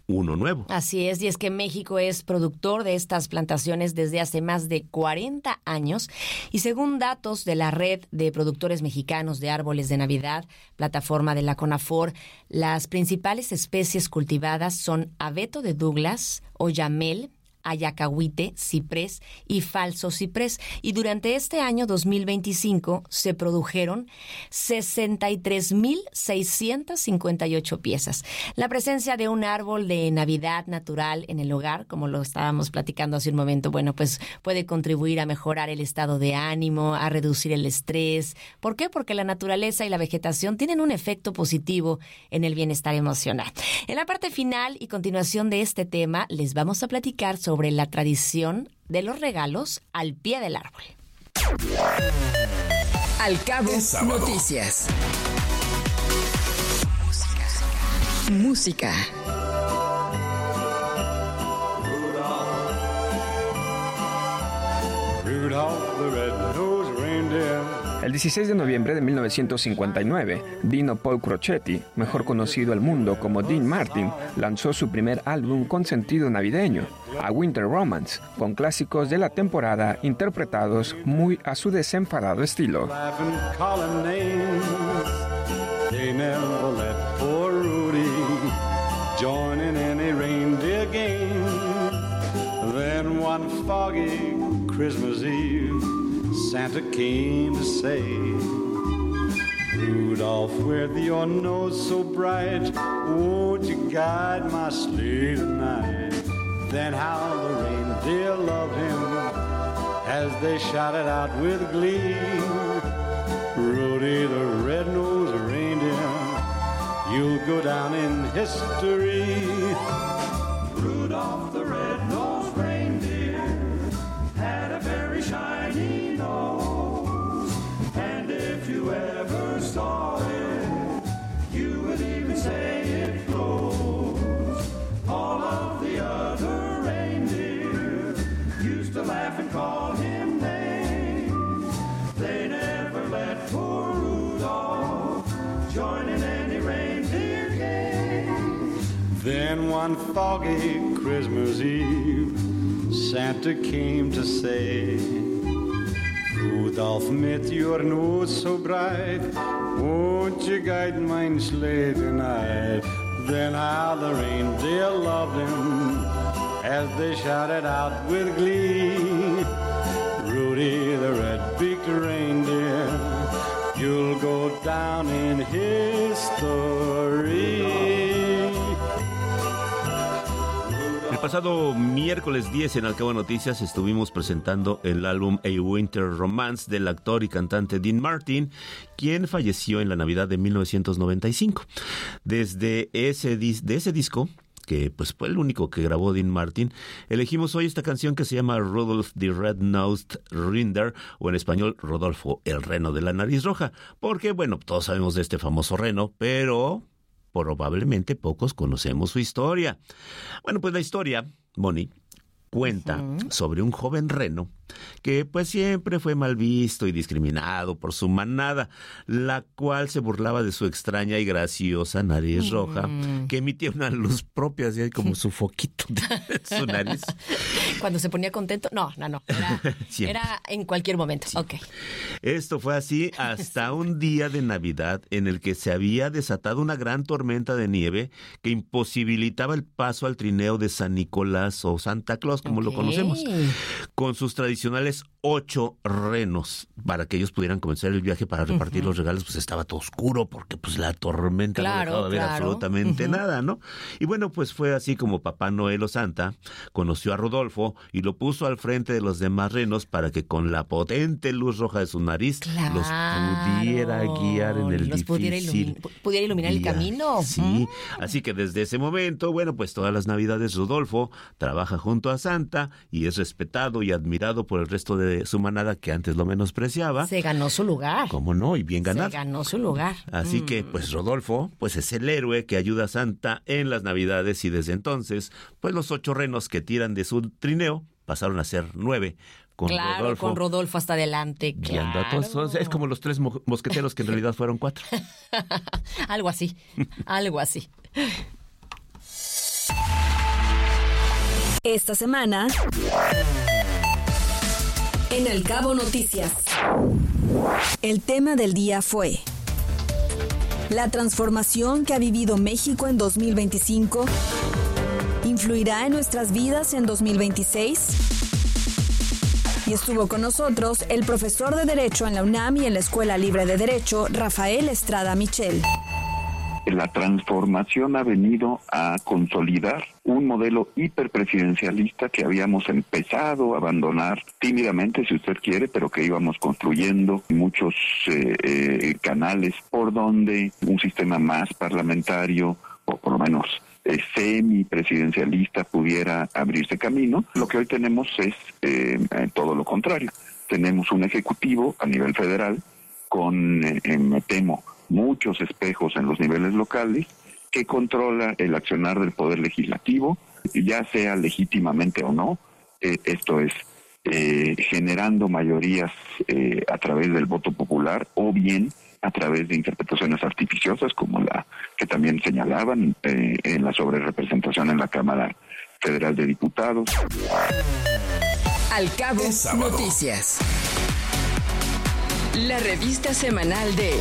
uno nuevo. Así es, y es que México es productor de estas plantaciones desde hace más de cuarenta años y según datos de la Red de Productores Mexicanos de Árboles de Navidad, plataforma de la CONAFOR, las principales especies cultivadas son abeto de Douglas, oyamel, ayacahuite, ciprés y falso ciprés. Y durante este año dos mil veinticinco se produjeron sesenta y tres mil seiscientas cincuenta y ocho piezas. La presencia de un árbol de Navidad natural en el hogar, como lo estábamos platicando hace un momento, bueno, pues puede contribuir a mejorar el estado de ánimo, a reducir el estrés. ¿Por qué? Porque la naturaleza y la vegetación tienen un efecto positivo en el bienestar emocional. En la parte final y continuación de este tema, les vamos a platicar sobre sobre la tradición de los regalos al pie del árbol. Al Cabo Noticias. Música. El dieciséis de noviembre de mil novecientos cincuenta y nueve, Dino Paul Crocetti, mejor conocido al mundo como Dean Martin, lanzó su primer álbum con sentido navideño, A Winter Romance, con clásicos de la temporada interpretados muy a su desenfadado estilo. Santa came to say, Rudolph, with your nose so bright, won't you guide my sleigh tonight? Then how the reindeer loved him as they shouted out with glee, Rudy the red-nosed reindeer, you'll go down in history. Rudolph the red-nosed reindeer had a very shiny nose, and if you ever saw it, you would even say it glows. All of the other reindeer used to laugh and call him names. They never let poor Rudolph join in any reindeer games. Then one foggy Christmas Eve, Santa came to say, Rudolph, mit your nose so bright, won't you guide mine sleigh tonight? Then how the reindeer loved him as they shouted out with glee, Rudy the red-beaked reindeer, you'll go down in history. El pasado miércoles diez en Al Cabo Noticias estuvimos presentando el álbum A Winter Romance del actor y cantante Dean Martin, quien falleció en la Navidad de mil novecientos noventa y cinco. Desde ese, dis- de ese disco, que pues fue el único que grabó Dean Martin, elegimos hoy esta canción que se llama Rudolph the Red-Nosed Reindeer, o en español Rodolfo el Reno de la Nariz Roja, porque bueno, todos sabemos de este famoso reno, pero probablemente pocos conocemos su historia. Bueno, pues la historia, Moni, cuenta uh-huh. sobre un joven reno que pues siempre fue mal visto y discriminado por su manada, la cual se burlaba de su extraña y graciosa nariz roja, mm. que emitía una luz propia, así como su foquito de su nariz. Cuando se ponía contento, no, no, no, era, era en cualquier momento. Sí. Okay. Esto fue así hasta un día de Navidad en el que se había desatado una gran tormenta de nieve que imposibilitaba el paso al trineo de San Nicolás o Santa Claus, como okay. lo conocemos, con sus tradiciones ocho renos para que ellos pudieran comenzar el viaje para repartir uh-huh. los regalos. Pues estaba todo oscuro porque pues la tormenta claro, no dejaba ver claro. absolutamente uh-huh. nada, ¿no? Y bueno, pues fue así como Papá Noel o Santa conoció a Rodolfo y lo puso al frente de los demás renos para que con la potente luz roja de su nariz claro. los pudiera guiar en el los difícil pudiera, ilumi- pudiera iluminar guía. el camino. Sí, uh-huh. así que desde ese momento, bueno, pues todas las Navidades Rodolfo trabaja junto a Santa y es respetado y admirado por el resto de su manada que antes lo menospreciaba. Se ganó su lugar. ¿Cómo no? Y bien ganado. Se ganó su lugar. Así mm. que, pues Rodolfo, pues es el héroe que ayuda a Santa en las Navidades y desde entonces, pues los ocho renos que tiran de su trineo pasaron a ser nueve. Con claro, Rodolfo, con Rodolfo hasta adelante. Claro. A todos. Es como los tres mo- mosqueteros que en realidad fueron cuatro. Algo así, algo así. Esta semana en Al Cabo Noticias. El tema del día fue la transformación que ha vivido México en dos mil veinticinco. ¿Influirá en nuestras vidas en dos mil veintiséis? Y estuvo con nosotros el profesor de Derecho en la UNAM y en la Escuela Libre de Derecho, Rafael Estrada Michel. La transformación ha venido a consolidar un modelo hiperpresidencialista que habíamos empezado a abandonar tímidamente, si usted quiere, pero que íbamos construyendo muchos eh, eh, canales por donde un sistema más parlamentario, o por lo menos eh, semipresidencialista, pudiera abrirse camino. Lo que hoy tenemos es eh, todo lo contrario. Tenemos un ejecutivo a nivel federal con, eh, me temo, muchos espejos en los niveles locales, que controla el accionar del poder legislativo, ya sea legítimamente o no. Eh, esto es, eh, generando mayorías eh, a través del voto popular o bien a través de interpretaciones artificiosas, como la que también señalaban eh, en la sobrerepresentación en la Cámara Federal de Diputados. Al Cabo Noticias. La revista semanal de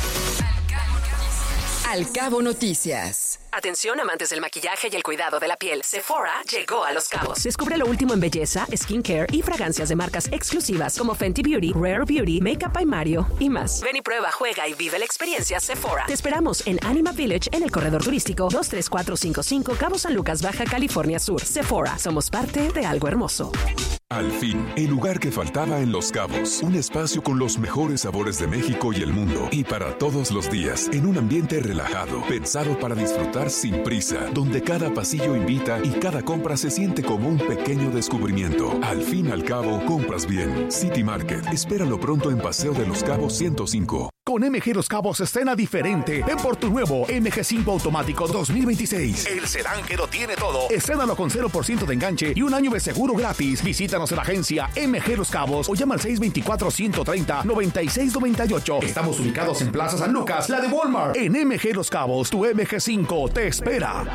Al Cabo Noticias. Atención, amantes del maquillaje y el cuidado de la piel. Sephora llegó a Los Cabos. Descubre lo último en belleza, skincare y fragancias de marcas exclusivas como Fenty Beauty, Rare Beauty, Makeup by Mario y más. Ven y prueba, juega y vive la experiencia Sephora. Te esperamos en Anima Village en el corredor turístico dos tres cuatro cinco cinco, Cabo San Lucas, Baja California Sur. Sephora, somos parte de algo hermoso. Al fin, el lugar que faltaba en Los Cabos. Un espacio con los mejores sabores de México y el mundo. Y para todos los días, en un ambiente relajado, pensado para disfrutar sin prisa, donde cada pasillo invita y cada compra se siente como un pequeño descubrimiento. Al fin al cabo, compras bien. City Market. Espéralo pronto en Paseo de Los Cabos ciento cinco. Con M G Los Cabos estrena diferente. Ven por tu nuevo M G cinco automático dos mil veintiséis. El sedán que lo tiene todo. Estrénalo con cero por ciento de enganche y un año de seguro gratis. Visítanos en la agencia M G Los Cabos o llama al seis dos cuatro, uno tres cero, nueve seis nueve ocho. Estamos ubicados en Plaza San Lucas, la de Walmart. En M G Los Cabos, tu M G cinco te espera.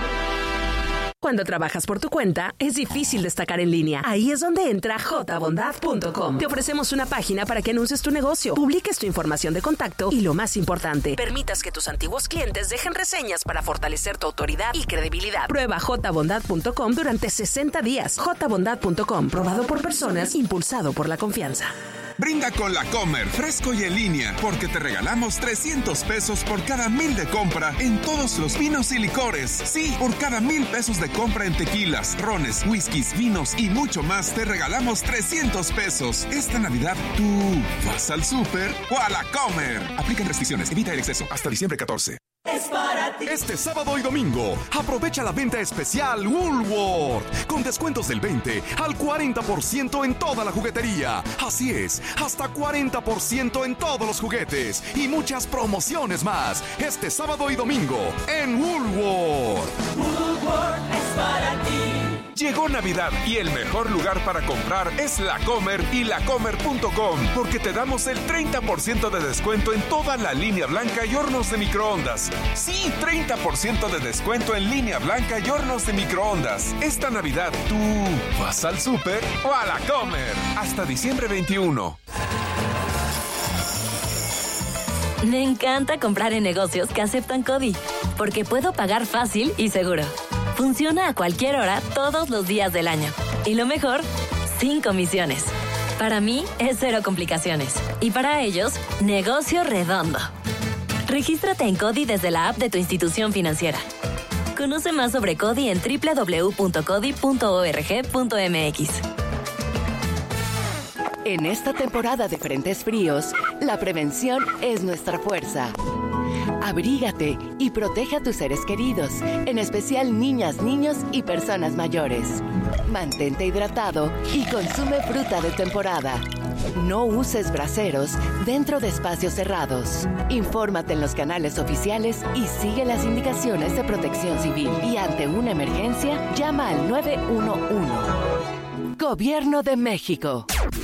Cuando trabajas por tu cuenta, es difícil destacar en línea. Ahí es donde entra j bondad punto com. Te ofrecemos una página para que anuncies tu negocio, publiques tu información de contacto y, lo más importante, permitas que tus antiguos clientes dejen reseñas para fortalecer tu autoridad y credibilidad. Prueba j bondad punto com durante sesenta días. j bondad punto com, probado por personas, impulsado por la confianza. Brinda con la Comer, fresco y en línea, porque te regalamos trescientos pesos por cada mil de compra en todos los vinos y licores. Sí, por cada mil pesos de compra en tequilas, rones, whiskies, vinos y mucho más, te regalamos trescientos pesos. Esta Navidad, ¿tú vas al súper o a la Comer? Aplican restricciones, evita el exceso. Hasta diciembre catorce. Es para ti. Este sábado y domingo, aprovecha la venta especial Woolworth, con descuentos del veinte al cuarenta por ciento en toda la juguetería. Así es, hasta cuarenta por ciento en todos los juguetes y muchas promociones más. Este sábado y domingo en Woolworth. Woolworth es para ti. Llegó Navidad y el mejor lugar para comprar es La Comer y la comer punto com, porque te damos el treinta por ciento de descuento en toda la línea blanca y hornos de microondas. Sí, treinta por ciento de descuento en línea blanca y hornos de microondas. Esta Navidad, ¿tú vas al súper o a La Comer? Hasta diciembre veintiuno. Me encanta comprar en negocios que aceptan CODI, porque puedo pagar fácil y seguro. Funciona a cualquier hora, todos los días del año. Y lo mejor, sin comisiones. Para mí, es cero complicaciones. Y para ellos, negocio redondo. Regístrate en CODI desde la app de tu institución financiera. Conoce más sobre CODI en doble u doble u doble u punto codi punto org punto m x. En esta temporada de frentes fríos, la prevención es nuestra fuerza. Abrígate y protege a tus seres queridos, en especial niñas, niños y personas mayores. Mantente hidratado y consume fruta de temporada. No uses braseros dentro de espacios cerrados. Infórmate en los canales oficiales y sigue las indicaciones de Protección Civil. Y ante una emergencia, llama al nueve uno uno. Gobierno de México.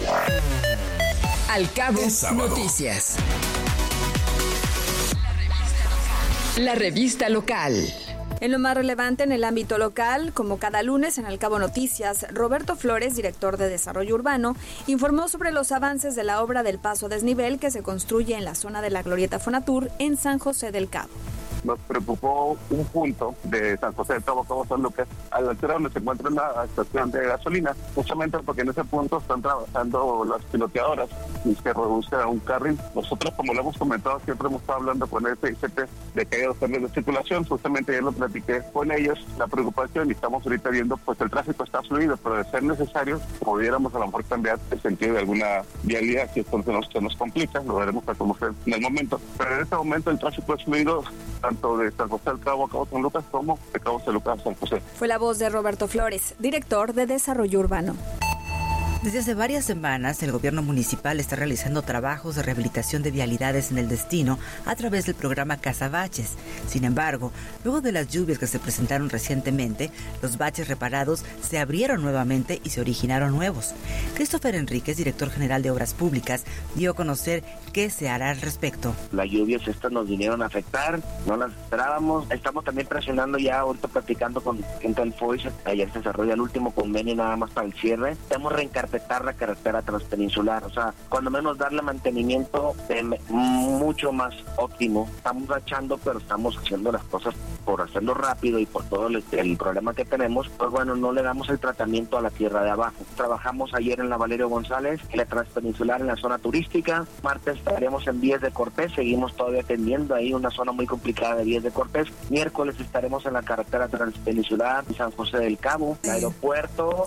Al Cabo Noticias. La revista local. En lo más relevante en el ámbito local, como cada lunes en Al Cabo Noticias, Roberto Flores, director de Desarrollo Urbano, informó sobre los avances de la obra del paso a desnivel que se construye en la zona de la Glorieta Fonatur en San José del Cabo. Nos preocupó un punto de San José del Cabo, Cabo San Lucas, a la altura donde se encuentra la estación de gasolina, justamente porque en ese punto están trabajando las piloteadoras y se reduce a un carril. Nosotros, como lo hemos comentado, siempre hemos estado hablando con el S I C P de que hay dos carriles de circulación, justamente ayer lo platiqué con ellos, la preocupación, y estamos ahorita viendo, pues el tráfico está fluido, pero de ser necesario, pudiéramos a lo mejor cambiar el sentido de alguna vialidad, si esto nos, se nos complica, lo veremos a conocer en el momento, pero en este momento el tráfico es fluido, tanto de San José del Cabo a Cabo San Lucas como de Cabo San Lucas a San José. Fue la voz de Roberto Flores, director de Desarrollo Urbano. Desde hace varias semanas, el gobierno municipal está realizando trabajos de rehabilitación de vialidades en el destino a través del programa Cazabaches. Sin embargo, luego de las lluvias que se presentaron recientemente, los baches reparados se abrieron nuevamente y se originaron nuevos. Christopher Enríquez, director general de Obras Públicas, dio a conocer qué se hará al respecto. Las lluvias estas nos vinieron a afectar, no las esperábamos. Estamos también presionando ya, ahorita platicando con gente del F O I S. Ayer se desarrolla el último convenio nada más para el cierre. Estamos reencarpetando la carretera transpeninsular, o sea, cuando menos darle mantenimiento eh, mucho más óptimo. Estamos rachando, pero estamos haciendo las cosas por hacerlo rápido y por todo el, el problema que tenemos, pues bueno, no le damos el tratamiento a la tierra de abajo. Trabajamos ayer en la Valerio González, en la transpeninsular, en la zona turística. Martes estaremos en Vías de Cortés, seguimos todavía atendiendo ahí una zona muy complicada de Vías de Cortés. Miércoles estaremos en la carretera transpeninsular, San José del Cabo, el aeropuerto,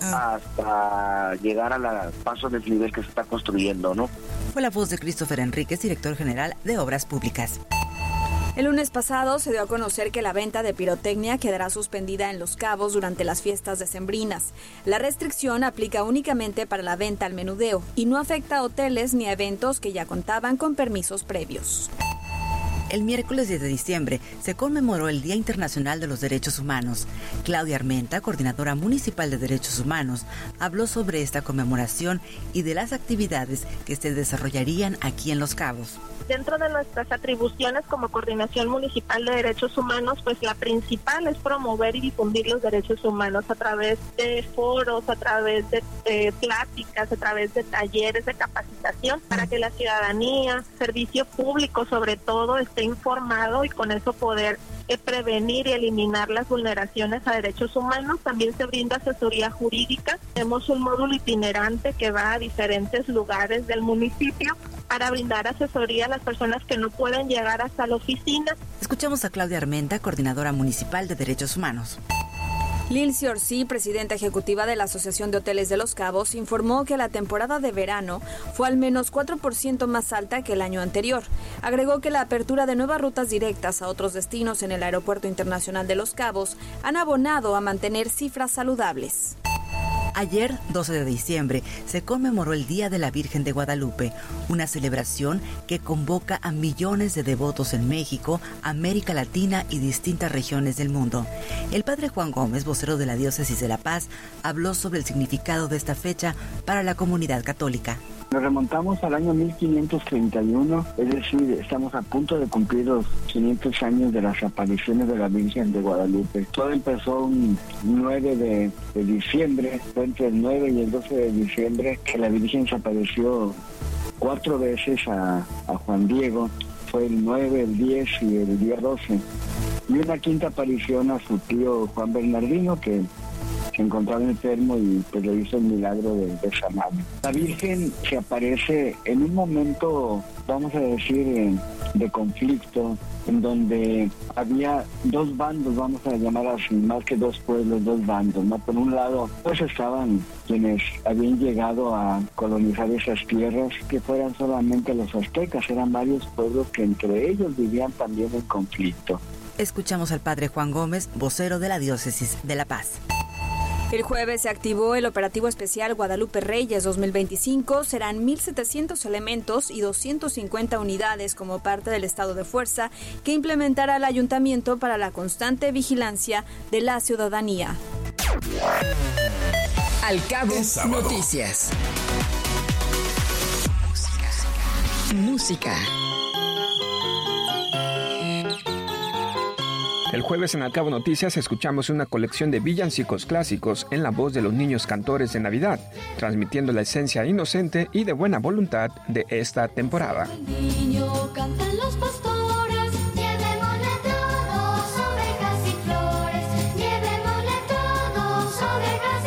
hasta llegar a la paso desnivel que se está construyendo, ¿no? Fue la voz de Christopher Enríquez, director general de Obras Públicas. El lunes pasado se dio a conocer que la venta de pirotecnia quedará suspendida en Los Cabos durante las fiestas decembrinas. La restricción aplica únicamente para la venta al menudeo y no afecta a hoteles ni a eventos que ya contaban con permisos previos. El miércoles diez de diciembre se conmemoró el Día Internacional de los Derechos Humanos. Claudia Armenta, coordinadora municipal de Derechos Humanos, habló sobre esta conmemoración y de las actividades que se desarrollarían aquí en Los Cabos. Dentro de nuestras atribuciones como Coordinación Municipal de Derechos Humanos, pues la principal es promover y difundir los derechos humanos a través de foros, a través de eh, pláticas, a través de talleres de capacitación para que la ciudadanía, servicio público sobre todo, esté informado y con eso poder eh, prevenir y eliminar las vulneraciones a derechos humanos. También se brinda asesoría jurídica. Tenemos un módulo itinerante que va a diferentes lugares del municipio para brindar asesoría a las personas que no pueden llegar hasta la oficina. Escuchamos a Claudia Armenta, coordinadora municipal de Derechos Humanos. Lilcy Orsi, presidenta ejecutiva de la Asociación de Hoteles de Los Cabos, informó que la temporada de verano fue al menos cuatro por ciento más alta que el año anterior. Agregó que la apertura de nuevas rutas directas a otros destinos en el Aeropuerto Internacional de Los Cabos han abonado a mantener cifras saludables. Ayer, doce de diciembre, se conmemoró el Día de la Virgen de Guadalupe, una celebración que convoca a millones de devotos en México, América Latina y distintas regiones del mundo. El padre Juan Gómez, vocero de la Diócesis de La Paz, habló sobre el significado de esta fecha para la comunidad católica. Nos remontamos al año mil quinientos treinta y uno, es decir, estamos a punto de cumplir los quinientos años de las apariciones de la Virgen de Guadalupe. Todo empezó un nueve de, de diciembre, fue entre el nueve y el doce de diciembre que la Virgen se apareció cuatro veces a, a Juan Diego, fue el nueve, el diez y el día doce. Y una quinta aparición a su tío Juan Bernardino, que se encontraba enfermo y pues le hizo el milagro de, de sanarlo. La Virgen se aparece en un momento, vamos a decir, de conflicto, en donde había dos bandos, vamos a llamar así, más que dos pueblos, dos bandos, ¿no? Por un lado, pues estaban quienes habían llegado a colonizar esas tierras, que fueran solamente los aztecas, eran varios pueblos que entre ellos vivían también en conflicto. Escuchamos al padre Juan Gómez, vocero de la Diócesis de La Paz. El jueves se activó el operativo especial Guadalupe Reyes dos mil veinticinco. Serán mil setecientos elementos y doscientas cincuenta unidades como parte del estado de fuerza que implementará el ayuntamiento para la constante vigilancia de la ciudadanía. Al Cabo Noticias. Música. El jueves en Al Cabo Noticias escuchamos una colección de villancicos clásicos en la voz de los niños cantores de Navidad, transmitiendo la esencia inocente y de buena voluntad de esta temporada. Niño, cantan los pastores, llevémosle todos ovejas y flores, llevémosle todos ovejas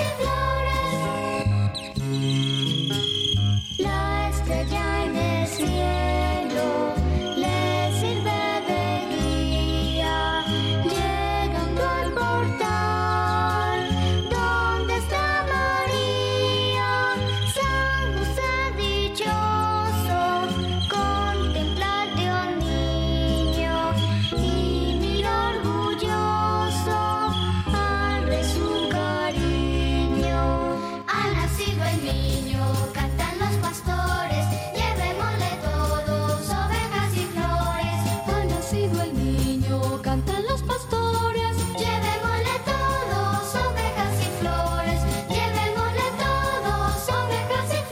y flores. La estrella en el cielo le sirve de guía, llegando al portal donde está María. San José dichoso contempla al Dios niño y mira orgulloso al rey su cariño. Ha nacido el niño, cantan los pastores, llevémosle todos ovejas y flores. Ha nacido el niño, cantan los pastores, llevémosle todos ovejas y flores, llevémosle todos ovejas y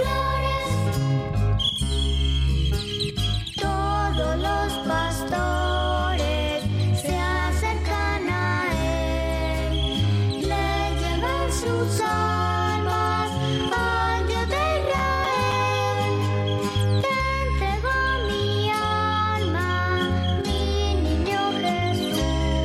flores. Todos los pastores se acercan a él, le llevan sus almas al Dios de Israel. Te entrego mi alma, mi niño Jesús,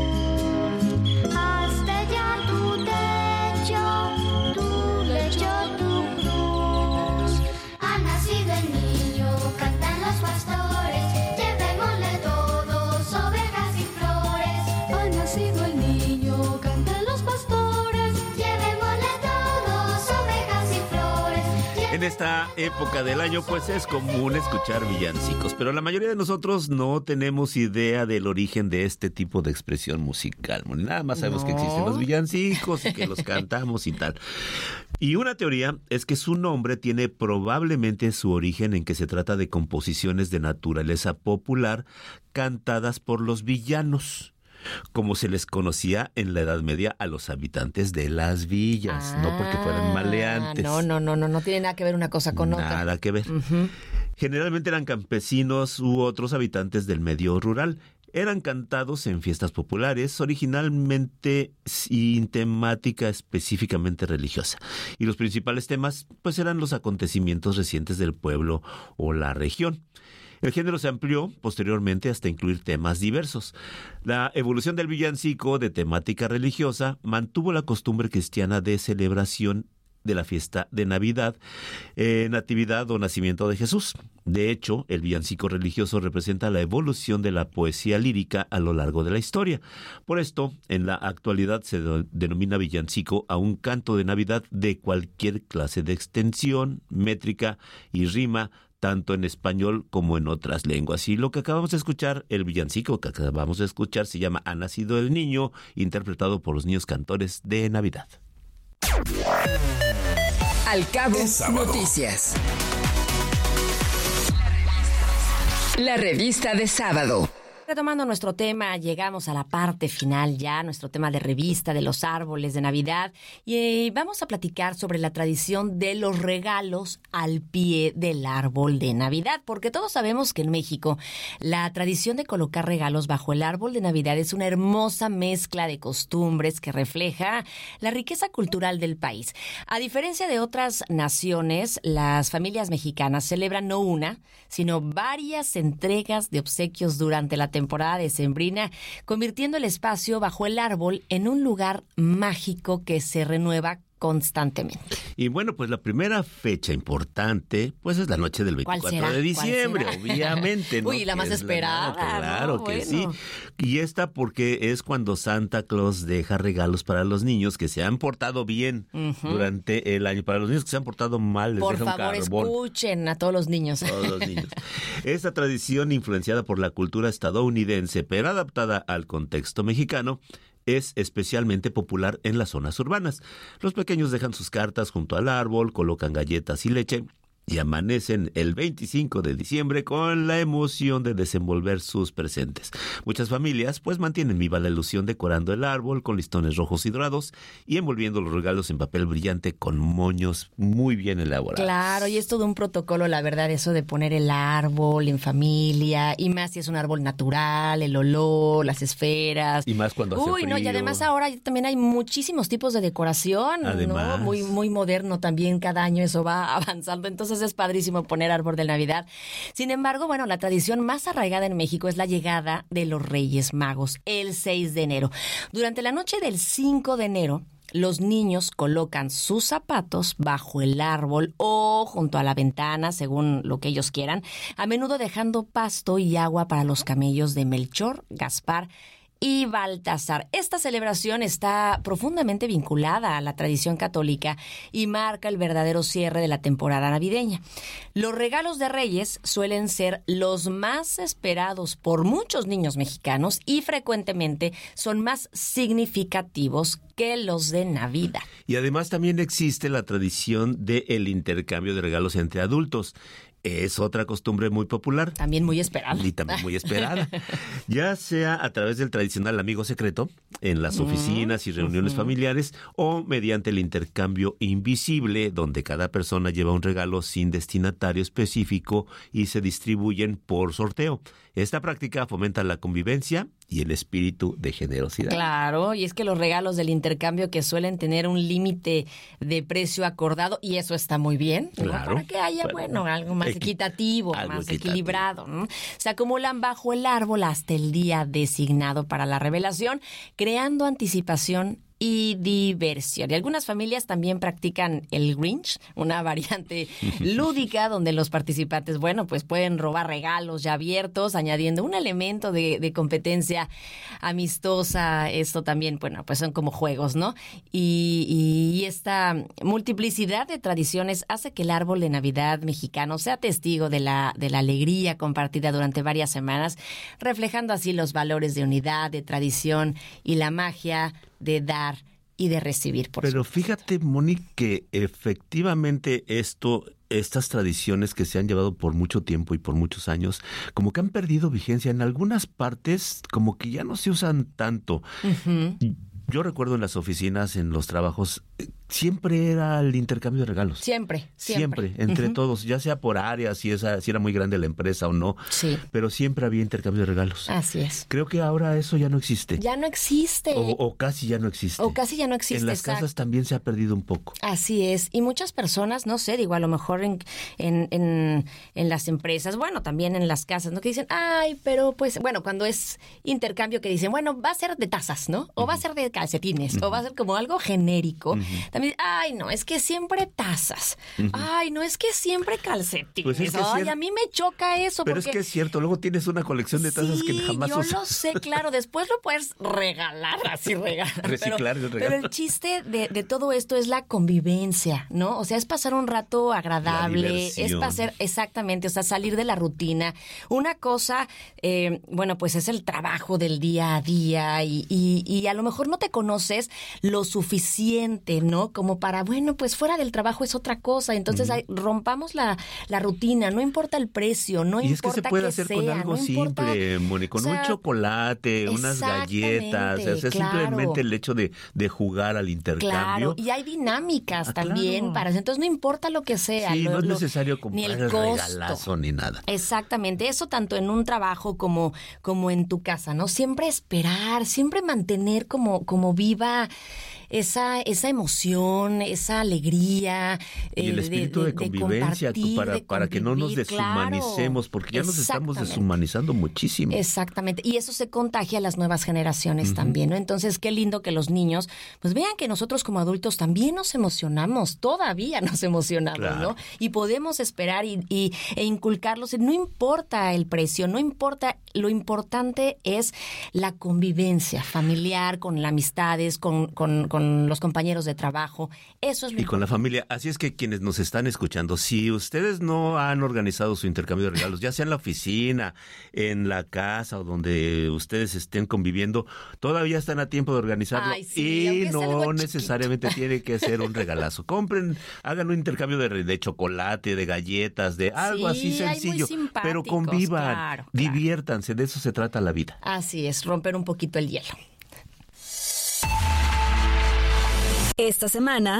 hasta ya tu techo, tu lecho, tu cruz. Ha nacido el niño, cantan los pastores, llevémosle todos ovejas y flores. Ha nacido el niño, cantan los pastores, llevémosle todos ovejas y flores. En esta época del año pues es común escuchar villancicos, pero la mayoría de nosotros no tenemos idea del origen de este tipo de expresión musical. Nada más sabemos que existen los villancicos y que los cantamos y tal. Y una teoría es que su nombre tiene probablemente su origen en que se trata de composiciones de naturaleza popular cantadas por los villanos, como se les conocía en la Edad Media a los habitantes de las villas, no porque fueran maleantes. No, no, no, no, no tiene nada que ver una cosa con otra. Nada que ver. Ujú. Generalmente eran campesinos u otros habitantes del medio rural. Eran cantados en fiestas populares, originalmente sin temática específicamente religiosa. Y los principales temas pues eran los acontecimientos recientes del pueblo o la región. El género se amplió posteriormente hasta incluir temas diversos. La evolución del villancico de temática religiosa mantuvo la costumbre cristiana de celebración de la fiesta de Navidad, eh, Natividad o Nacimiento de Jesús. De hecho, el villancico religioso representa la evolución de la poesía lírica a lo largo de la historia. Por esto, en la actualidad se do- denomina villancico a un canto de Navidad de cualquier clase de extensión, métrica y rima, tanto en español como en otras lenguas. Y lo que acabamos de escuchar, el villancico que acabamos de escuchar, se llama Ha nacido el niño, interpretado por los niños cantores de Navidad. Al Cabo Noticias. La revista de sábado. Retomando nuestro tema, llegamos a la parte final ya, nuestro tema de revista de los árboles de Navidad, y eh, vamos a platicar sobre la tradición de los regalos al pie del árbol de Navidad, porque todos sabemos que en México la tradición de colocar regalos bajo el árbol de Navidad es una hermosa mezcla de costumbres que refleja la riqueza cultural del país. A diferencia de otras naciones, las familias mexicanas celebran no una, sino varias entregas de obsequios durante la temporada decembrina, convirtiendo el espacio bajo el árbol en un lugar mágico que se renueva constantemente. Y bueno, pues la primera fecha importante, pues es la noche del veinticuatro de diciembre, obviamente, ¿no? Uy, la Que más es esperada, no, claro ¿no? que Bueno. sí. Y esta porque es cuando Santa Claus deja regalos para los niños que se han portado bien Ujú. durante el año. Para los niños que se han portado mal, les Por deja un favor, carbón. escuchen a todos los niños. Todos los niños. Esta tradición, influenciada por la cultura estadounidense, pero adaptada al contexto mexicano, es especialmente popular en las zonas urbanas. Los pequeños dejan sus cartas junto al árbol, colocan galletas y leche y amanecen el veinticinco de diciembre con la emoción de desenvolver sus presentes. Muchas familias pues mantienen viva la ilusión decorando el árbol con listones rojos y dorados y envolviendo los regalos en papel brillante con moños muy bien elaborados. Claro, y es todo un protocolo, la verdad, eso de poner el árbol en familia, y más si es un árbol natural, el olor, las esferas. Y más cuando hace Uy, frío. no, y además ahora también hay muchísimos tipos de decoración, Además. ¿no? Muy, muy moderno también, cada año eso va avanzando, entonces es padrísimo poner árbol de Navidad. Sin embargo, bueno, la tradición más arraigada en México es la llegada de los Reyes Magos, el seis de enero. Durante la noche del cinco de enero, los niños colocan sus zapatos bajo el árbol o junto a la ventana, según lo que ellos quieran, a menudo dejando pasto y agua para los camellos de Melchor, Gaspar y Baltasar. Esta celebración está profundamente vinculada a la tradición católica y marca el verdadero cierre de la temporada navideña. Los regalos de Reyes suelen ser los más esperados por muchos niños mexicanos y frecuentemente son más significativos que los de Navidad. Y además también existe la tradición del intercambio de regalos entre adultos. Es otra costumbre muy popular. También muy esperada. Y también muy esperada. Ya sea a través del tradicional amigo secreto, en las oficinas y reuniones uh-huh. familiares, o mediante el intercambio invisible, donde cada persona lleva un regalo sin destinatario específico y se distribuyen por sorteo. Esta práctica fomenta la convivencia y el espíritu de generosidad. Claro, y es que los regalos del intercambio que suelen tener un límite de precio acordado, y eso está muy bien, ¿no? Claro. Para que haya, bueno, bueno algo más equitativo, algo más equitativo. equilibrado, ¿no? Se acumulan bajo el árbol hasta el día designado para la revelación, creando anticipación y diversión. Y algunas familias también practican el Grinch, una variante lúdica donde los participantes, bueno, pues pueden robar regalos ya abiertos, añadiendo un elemento de, de competencia amistosa. Esto también, bueno, pues son como juegos, ¿no? Y, y esta multiplicidad de tradiciones hace que el árbol de Navidad mexicano sea testigo de la, de la alegría compartida durante varias semanas, reflejando así los valores de unidad, de tradición y la magia de dar y de recibir. Por Pero supuesto. Fíjate, Moni, que efectivamente esto, estas tradiciones que se han llevado por mucho tiempo y por muchos años, como que han perdido vigencia. En algunas partes, como que ya no se usan tanto. Uh-huh. Yo recuerdo en las oficinas, en los trabajos, siempre era el intercambio de regalos. Siempre, siempre. Siempre, entre uh-huh. todos, ya sea por áreas, si, esa, si era muy grande la empresa o no. Sí. Pero siempre había intercambio de regalos. Así es. Creo que ahora eso ya no existe. Ya no existe. O, o casi ya no existe. O casi ya no existe. En las exacto. casas también se ha perdido un poco. Así es. Y muchas personas, no sé, digo, a lo mejor en, en, en, en las empresas, bueno, también en las casas, ¿no? Que dicen, ay, pero pues, bueno, cuando es intercambio que dicen, bueno, va a ser de tazas, ¿no? O uh-huh. va a ser de calcetines, uh-huh. o va a ser como algo genérico. Uh-huh. También, ay, no, es que siempre tazas. Uh-huh. Ay, no, es que siempre calcetines. Pues es que ay, cier... a mí me choca eso. Pero porque... es que es cierto, luego tienes una colección de tazas sí, que jamás yo usas. Yo lo sé, claro, después lo puedes regalar, así regalar. Reciclar, pero, regalar. Pero el chiste de, de todo esto es la convivencia, ¿no? O sea, es pasar un rato agradable, es pasar, exactamente, o sea, salir de la rutina. Una cosa, eh, bueno, pues es el trabajo del día a día y, y, y a lo mejor no te conoces lo suficiente, ¿no? Como para, bueno, pues fuera del trabajo es otra cosa. Entonces, uh-huh. hay, rompamos la, la rutina, no importa el precio, no y importa es que se puede que hacer sea, con algo no simple, importa, Moni, con o sea, un chocolate, unas galletas, o sea, claro. simplemente el hecho de, de jugar al intercambio. Claro, y hay dinámicas ah, también claro. para eso. Entonces, no importa lo que sea. Sí, lo, no es lo, necesario comprar ni el, el costo. regalazo ni nada. Exactamente, eso tanto en un trabajo como, como en tu casa, ¿no? Siempre esperar, siempre mantener como, como viva esa, esa emoción, esa alegría. Y el espíritu de, de, de convivencia, de para, para que no nos deshumanicemos, claro, porque ya nos estamos deshumanizando muchísimo. Exactamente, y eso se contagia a las nuevas generaciones uh-huh. también, ¿no? Entonces, qué lindo que los niños, pues vean que nosotros como adultos también nos emocionamos, todavía nos emocionamos, claro. ¿no? Y podemos esperar y, y, e inculcarlos, no importa el precio, no importa, lo importante es la convivencia familiar, con las amistades, con, con, con con los compañeros de trabajo. Eso es lo Y con la familia. Así es que quienes nos están escuchando, si ustedes no han organizado su intercambio de regalos, ya sea en la oficina, en la casa o donde ustedes estén conviviendo, todavía están a tiempo de organizarlo. Ay, sí, y no necesariamente chiquito. tiene que ser un regalazo. Compren, hagan un intercambio de, de chocolate, de galletas, de algo Sí, así hay muy sencillo. Pero simpáticos, convivan, claro, claro. diviértanse, de eso se trata la vida. Así es, romper un poquito el hielo. Esta semana,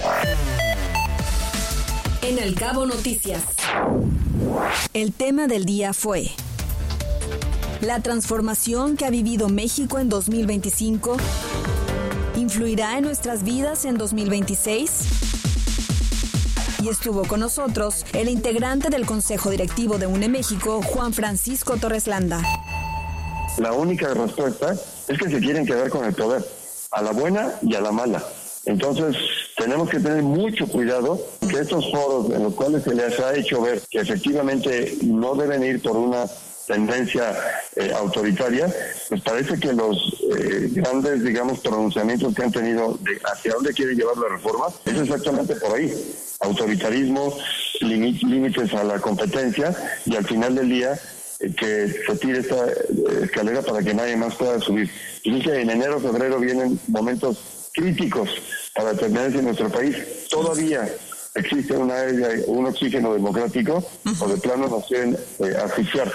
en El Cabo Noticias, el tema del día fue la transformación que ha vivido México en dos mil veinticinco. ¿Influirá en nuestras vidas en dos mil veintiséis? Y estuvo con nosotros el integrante del Consejo Directivo de UNE México, Juan Francisco Torres Landa. La única respuesta es que se quieren quedar con el poder, a la buena y a la mala. Entonces, tenemos que tener mucho cuidado que estos foros en los cuales se les ha hecho ver que efectivamente no deben ir por una tendencia eh, autoritaria, pues parece que los eh, grandes, digamos, pronunciamientos que han tenido de hacia dónde quiere llevar la reforma es exactamente por ahí. Autoritarismo, límites a la competencia y al final del día eh, que se tire esta eh, escalera para que nadie más pueda subir. Y dice, en enero, febrero vienen momentos críticos para la tendencia en nuestro país. Todavía existe una, un oxígeno democrático o de plano nos quieren eh, asfixiar.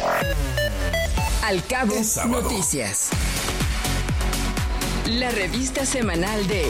Al Cabo Noticias. La revista semanal de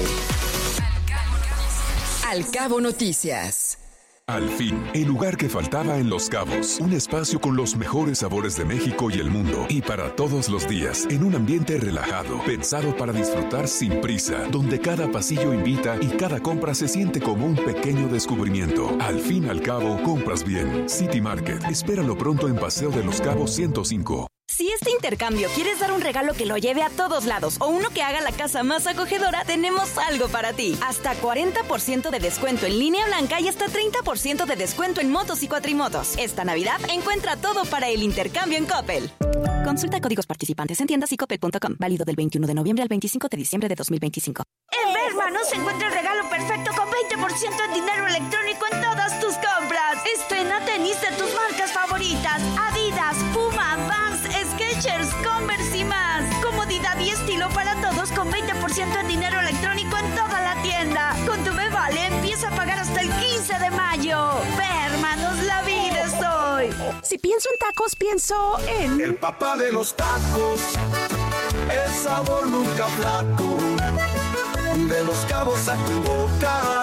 Al Cabo Noticias. Al fin, el lugar que faltaba en Los Cabos. Un espacio con los mejores sabores de México y el mundo. Y para todos los días, en un ambiente relajado, pensado para disfrutar sin prisa, donde cada pasillo invita y cada compra se siente como un pequeño descubrimiento. Al fin al cabo, compras bien. City Market. Espéralo pronto en Paseo de Los Cabos ciento cinco. Si este intercambio quieres dar un regalo que lo lleve a todos lados o uno que haga la casa más acogedora, tenemos algo para ti. Hasta cuarenta por ciento de descuento en línea blanca y hasta treinta por ciento de descuento en motos y cuatrimotos. Esta Navidad encuentra todo para el intercambio en Coppel. Consulta códigos participantes en tiendas y coppel punto com. Válido del veintiuno de noviembre al veinticinco de diciembre de dos mil veinticinco. En Berman se encuentra el regalo perfecto con veinte por ciento en dinero electrónico en todas tus compras. Estrena tenis de tus marcas favoritas: Adidas, Puma, Vans, Skechers, Converse y más. Comodidad y estilo para todos con veinte por ciento en dinero electrónico en toda la tienda. Con tu B-Vale empieza a pagar hasta el quince de mayo. Bermanos, la vida es hoy. Si pienso en tacos, pienso en... El papá de los tacos, el sabor nunca flaco. De Los Cabos a tu boca,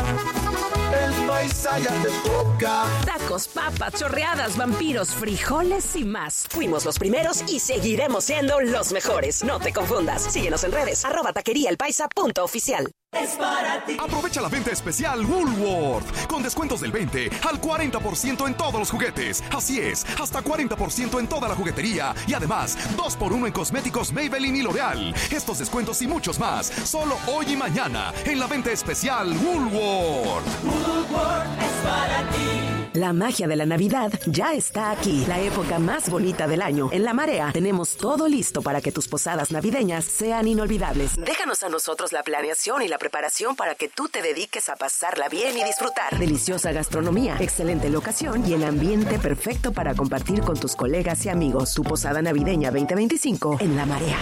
el país allá te toca. Tacos, papas, chorreadas, vampiros, frijoles y más. Fuimos los primeros y seguiremos siendo los mejores. No te confundas. Síguenos en redes, arroba taquería el paisa punto oficial. Es para ti. Aprovecha la venta especial Woolworth con descuentos del veinte al cuarenta por ciento en todos los juguetes. Así es, hasta cuarenta por ciento en toda la juguetería y además dos por uno en cosméticos Maybelline y L'Oreal. Estos descuentos y muchos más, solo hoy y mañana en la venta especial Woolworth. Woolworth es para ti. La magia de la Navidad ya está aquí, la época más bonita del año. En La Marea tenemos todo listo para que tus posadas navideñas sean inolvidables. Déjanos a nosotros la planeación y la preparación para que tú te dediques a pasarla bien y disfrutar. Deliciosa gastronomía, excelente locación y el ambiente perfecto para compartir con tus colegas y amigos. Tu posada navideña veinte veinticinco en La Marea.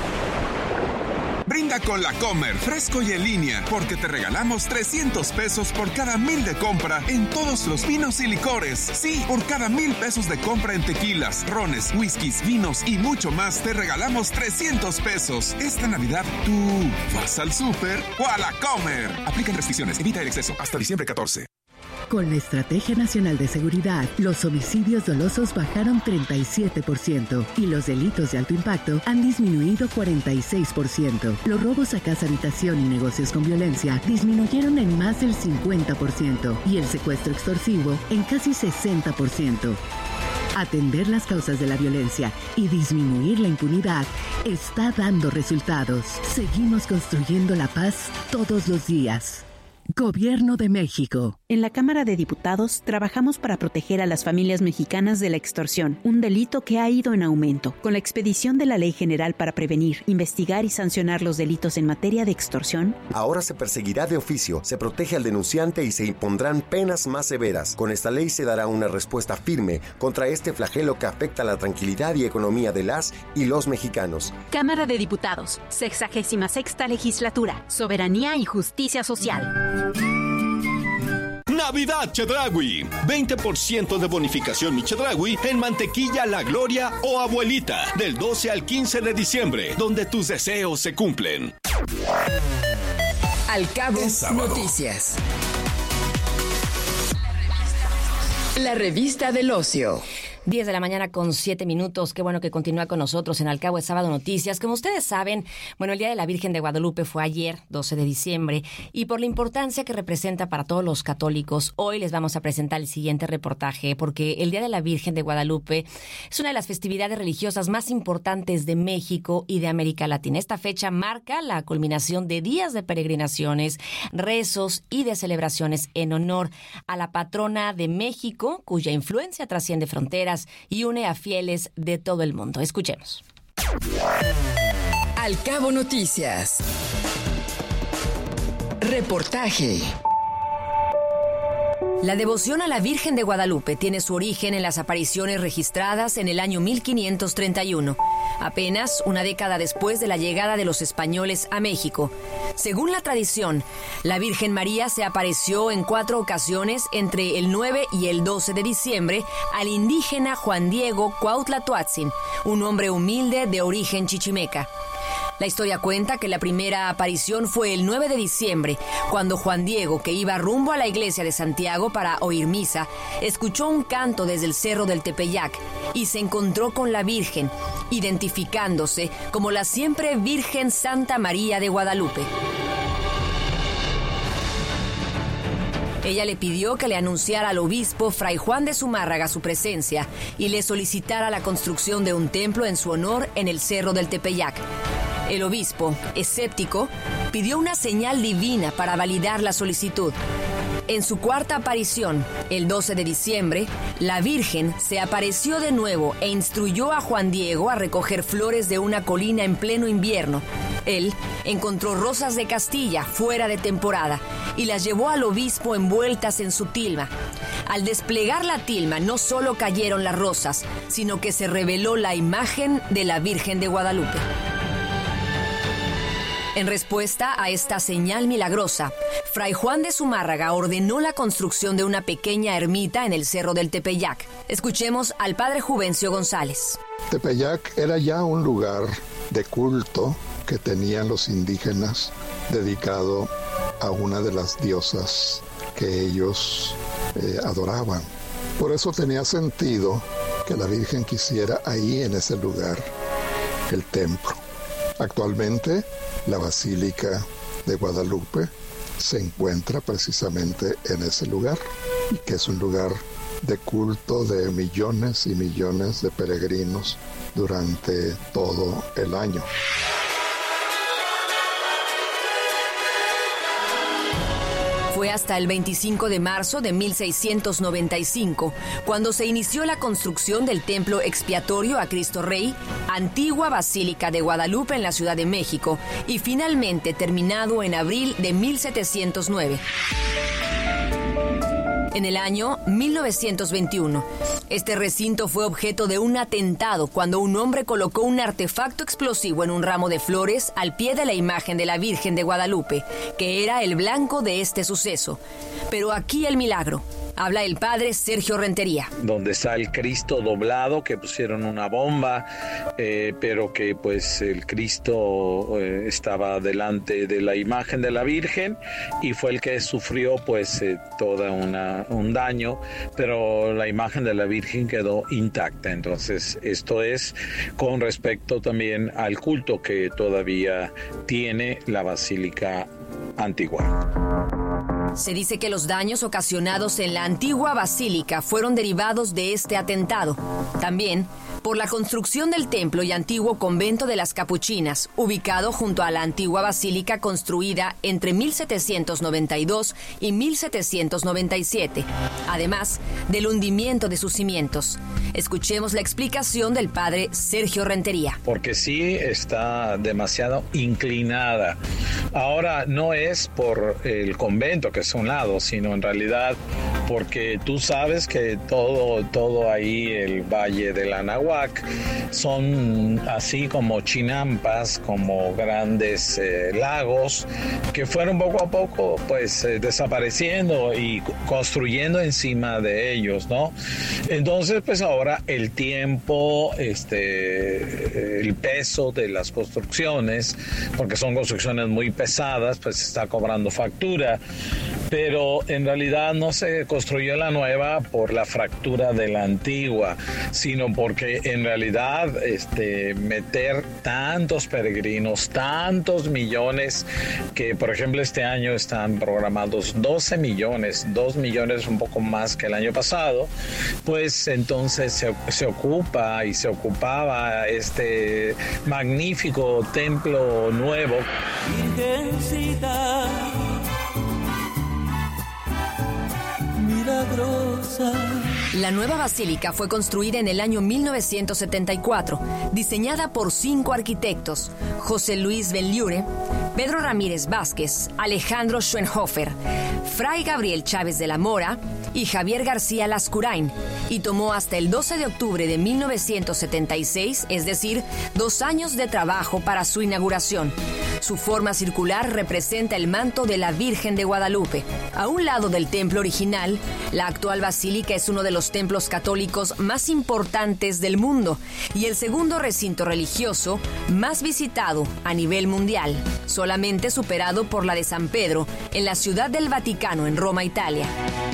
Brinda con La Comer, fresco y en línea, porque te regalamos trescientos pesos por cada mil de compra en todos los vinos y licores. Sí, por cada mil pesos de compra en tequilas, rones, whiskies, vinos y mucho más, te regalamos trescientos pesos. Esta Navidad, ¿tú vas al súper o a La Comer? Aplican restricciones, evita el exceso. Hasta diciembre catorce. Con la Estrategia Nacional de Seguridad, los homicidios dolosos bajaron treinta y siete por ciento y los delitos de alto impacto han disminuido cuarenta y seis por ciento. Los robos a casa, habitación y negocios con violencia disminuyeron en más del cincuenta por ciento y el secuestro extorsivo en casi sesenta por ciento. Atender las causas de la violencia y disminuir la impunidad está dando resultados. Seguimos construyendo la paz todos los días. Gobierno de México. En la Cámara de Diputados trabajamos para proteger a las familias mexicanas de la extorsión, un delito que ha ido en aumento. Con la expedición de la Ley General para prevenir, investigar y sancionar los delitos en materia de extorsión, ahora se perseguirá de oficio, se protege al denunciante y se impondrán penas más severas. Con esta ley se dará una respuesta firme contra este flagelo que afecta la tranquilidad y economía de las y los mexicanos. Cámara de Diputados, sexagésima sexta legislatura, soberanía y justicia social. Navidad Chedraui, veinte por ciento de bonificación Mi Chedraui en mantequilla La Gloria o Abuelita, del doce al quince de diciembre, donde tus deseos se cumplen. Al Cabo Noticias. La revista del ocio. diez de la mañana con siete minutos. Qué bueno que continúa con nosotros en Al Cabo de Sábado Noticias. Como ustedes saben, bueno, el Día de la Virgen de Guadalupe fue ayer, doce de diciembre, y por la importancia que representa para todos los católicos, hoy les vamos a presentar el siguiente reportaje, porque el Día de la Virgen de Guadalupe es una de las festividades religiosas más importantes de México y de América Latina. Esta fecha marca la culminación de días de peregrinaciones, rezos y de celebraciones en honor a la patrona de México, cuya influencia trasciende fronteras y une a fieles de todo el mundo. Escuchemos. Al Cabo Noticias. Reportaje. La devoción a la Virgen de Guadalupe tiene su origen en las apariciones registradas en el año mil quinientos treinta y uno, apenas una década después de la llegada de los españoles a México. Según la tradición, la Virgen María se apareció en cuatro ocasiones entre el nueve y el doce de diciembre al indígena Juan Diego Cuautla Tuatzin, un hombre humilde de origen chichimeca. La historia cuenta que la primera aparición fue el nueve de diciembre, cuando Juan Diego, que iba rumbo a la iglesia de Santiago para oír misa, escuchó un canto desde el cerro del Tepeyac y se encontró con la Virgen, identificándose como la siempre Virgen Santa María de Guadalupe. Ella le pidió que le anunciara al obispo Fray Juan de Zumárraga su presencia y le solicitara la construcción de un templo en su honor en el cerro del Tepeyac. El obispo, escéptico, pidió una señal divina para validar la solicitud. En su cuarta aparición, el doce de diciembre, la Virgen se apareció de nuevo e instruyó a Juan Diego a recoger flores de una colina en pleno invierno. Él encontró rosas de Castilla fuera de temporada y las llevó al obispo envueltas en su tilma. Al desplegar la tilma no solo cayeron las rosas, sino que se reveló la imagen de la Virgen de Guadalupe. En respuesta a esta señal milagrosa, Fray Juan de Zumárraga ordenó la construcción de una pequeña ermita en el cerro del Tepeyac. Escuchemos al padre Juvencio González. Tepeyac era ya un lugar de culto que tenían los indígenas dedicado a una de las diosas que ellos eh, adoraban. Por eso tenía sentido que la Virgen quisiera ahí en ese lugar el templo. Actualmente, la Basílica de Guadalupe se encuentra precisamente en ese lugar, y que es un lugar de culto de millones y millones de peregrinos durante todo el año. Fue hasta el veinticinco de marzo de mil seiscientos noventa y cinco cuando se inició la construcción del templo expiatorio a Cristo Rey, antigua Basílica de Guadalupe en la Ciudad de México, y finalmente terminado en abril de mil setecientos nueve. En el año mil novecientos veintiuno, este recinto fue objeto de un atentado cuando un hombre colocó un artefacto explosivo en un ramo de flores al pie de la imagen de la Virgen de Guadalupe, que era el blanco de este suceso. Pero aquí el milagro. Habla el padre Sergio Rentería. Donde está el Cristo doblado, que pusieron una bomba, eh, pero que pues el Cristo eh, estaba delante de la imagen de la Virgen y fue el que sufrió pues eh, toda una un daño, pero la imagen de la Virgen quedó intacta. Entonces esto es con respecto también al culto que todavía tiene la Basílica Antigua. Se dice que los daños ocasionados en la antigua basílica fueron derivados de este atentado. También por la construcción del templo y antiguo convento de las Capuchinas, ubicado junto a la antigua basílica construida entre mil setecientos noventa y dos y mil setecientos noventa y siete, además del hundimiento de sus cimientos. Escuchemos la explicación del padre Sergio Rentería. Porque sí está demasiado inclinada. Ahora no es por el convento, que es un lado, sino en realidad porque tú sabes que todo, todo ahí, el valle del Anahuac, son así como chinampas, como grandes eh, lagos, que fueron poco a poco pues eh, desapareciendo y construyendo encima de ellos, ¿no? Entonces pues ahora el tiempo, este, el peso de las construcciones, porque son construcciones muy pesadas, pues está cobrando factura, pero en realidad no se construyó la nueva por la fractura de la antigua, sino porque en realidad este, meter tantos peregrinos, tantos millones, que por ejemplo este año están programados doce millones, dos millones un poco más que el año pasado, pues entonces se, se ocupa y se ocupaba este magnífico templo nuevo. Virgencita milagrosa. La nueva basílica fue construida en el año mil novecientos setenta y cuatro, diseñada por cinco arquitectos: José Luis Benlliure, Pedro Ramírez Vázquez, Alejandro Schoenhofer, Fray Gabriel Chávez de la Mora y Javier García Lascurain, y tomó hasta el doce de octubre de mil novecientos setenta y seis, es decir, dos años de trabajo para su inauguración. Su forma circular representa el manto de la Virgen de Guadalupe. A un lado del templo original, la actual basílica es uno de los templos católicos más importantes del mundo y el segundo recinto religioso más visitado a nivel mundial, solamente superado por la de San Pedro en la Ciudad del Vaticano en Roma, Italia.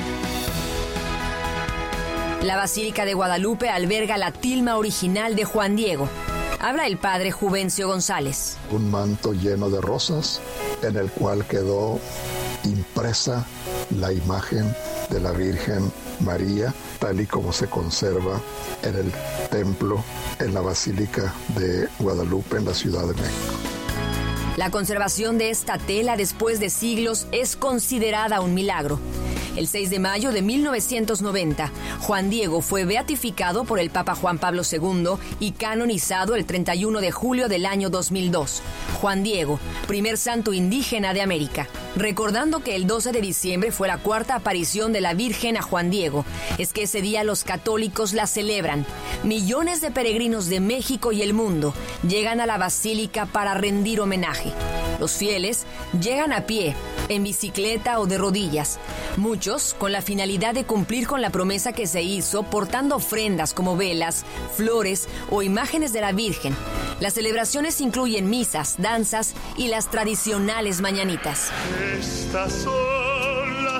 La Basílica de Guadalupe alberga la tilma original de Juan Diego. Habla el padre Juvencio González. Un manto lleno de rosas en el cual quedó impresa la imagen de la Virgen María, tal y como se conserva en el templo, en la Basílica de Guadalupe, en la Ciudad de México. La conservación de esta tela después de siglos es considerada un milagro. El seis de mayo de mil novecientos noventa, Juan Diego fue beatificado por el Papa Juan Pablo segundo y canonizado el treinta y uno de julio del año dos mil dos. Juan Diego, primer santo indígena de América. Recordando que el doce de diciembre fue la cuarta aparición de la Virgen a Juan Diego, es que ese día los católicos la celebran. Millones de peregrinos de México y el mundo llegan a la basílica para rendir homenaje. Los fieles llegan a pie, en bicicleta o de rodillas, muchos con la finalidad de cumplir con la promesa que se hizo portando ofrendas como velas, flores o imágenes de la Virgen. Las celebraciones incluyen misas, danzas y las tradicionales mañanitas. Estas son las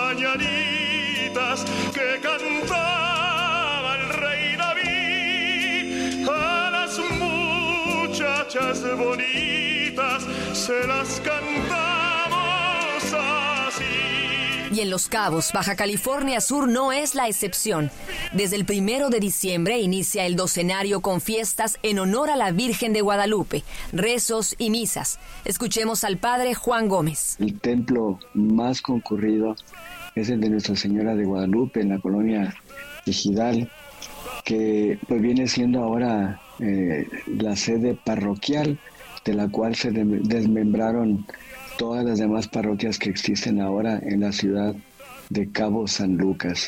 mañanitas que cantaba el rey David. A las muchachas bonitas se las cantamos así. Y en Los Cabos, Baja California Sur, no es la excepción. Desde el primero de diciembre inicia el docenario con fiestas en honor a la Virgen de Guadalupe, rezos y misas. Escuchemos al padre Juan Gómez. El templo más concurrido es el de Nuestra Señora de Guadalupe en la colonia Ejidal, que pues viene siendo ahora eh, la sede parroquial, de la cual se de- desmembraron todas las demás parroquias que existen ahora en la ciudad de Cabo San Lucas.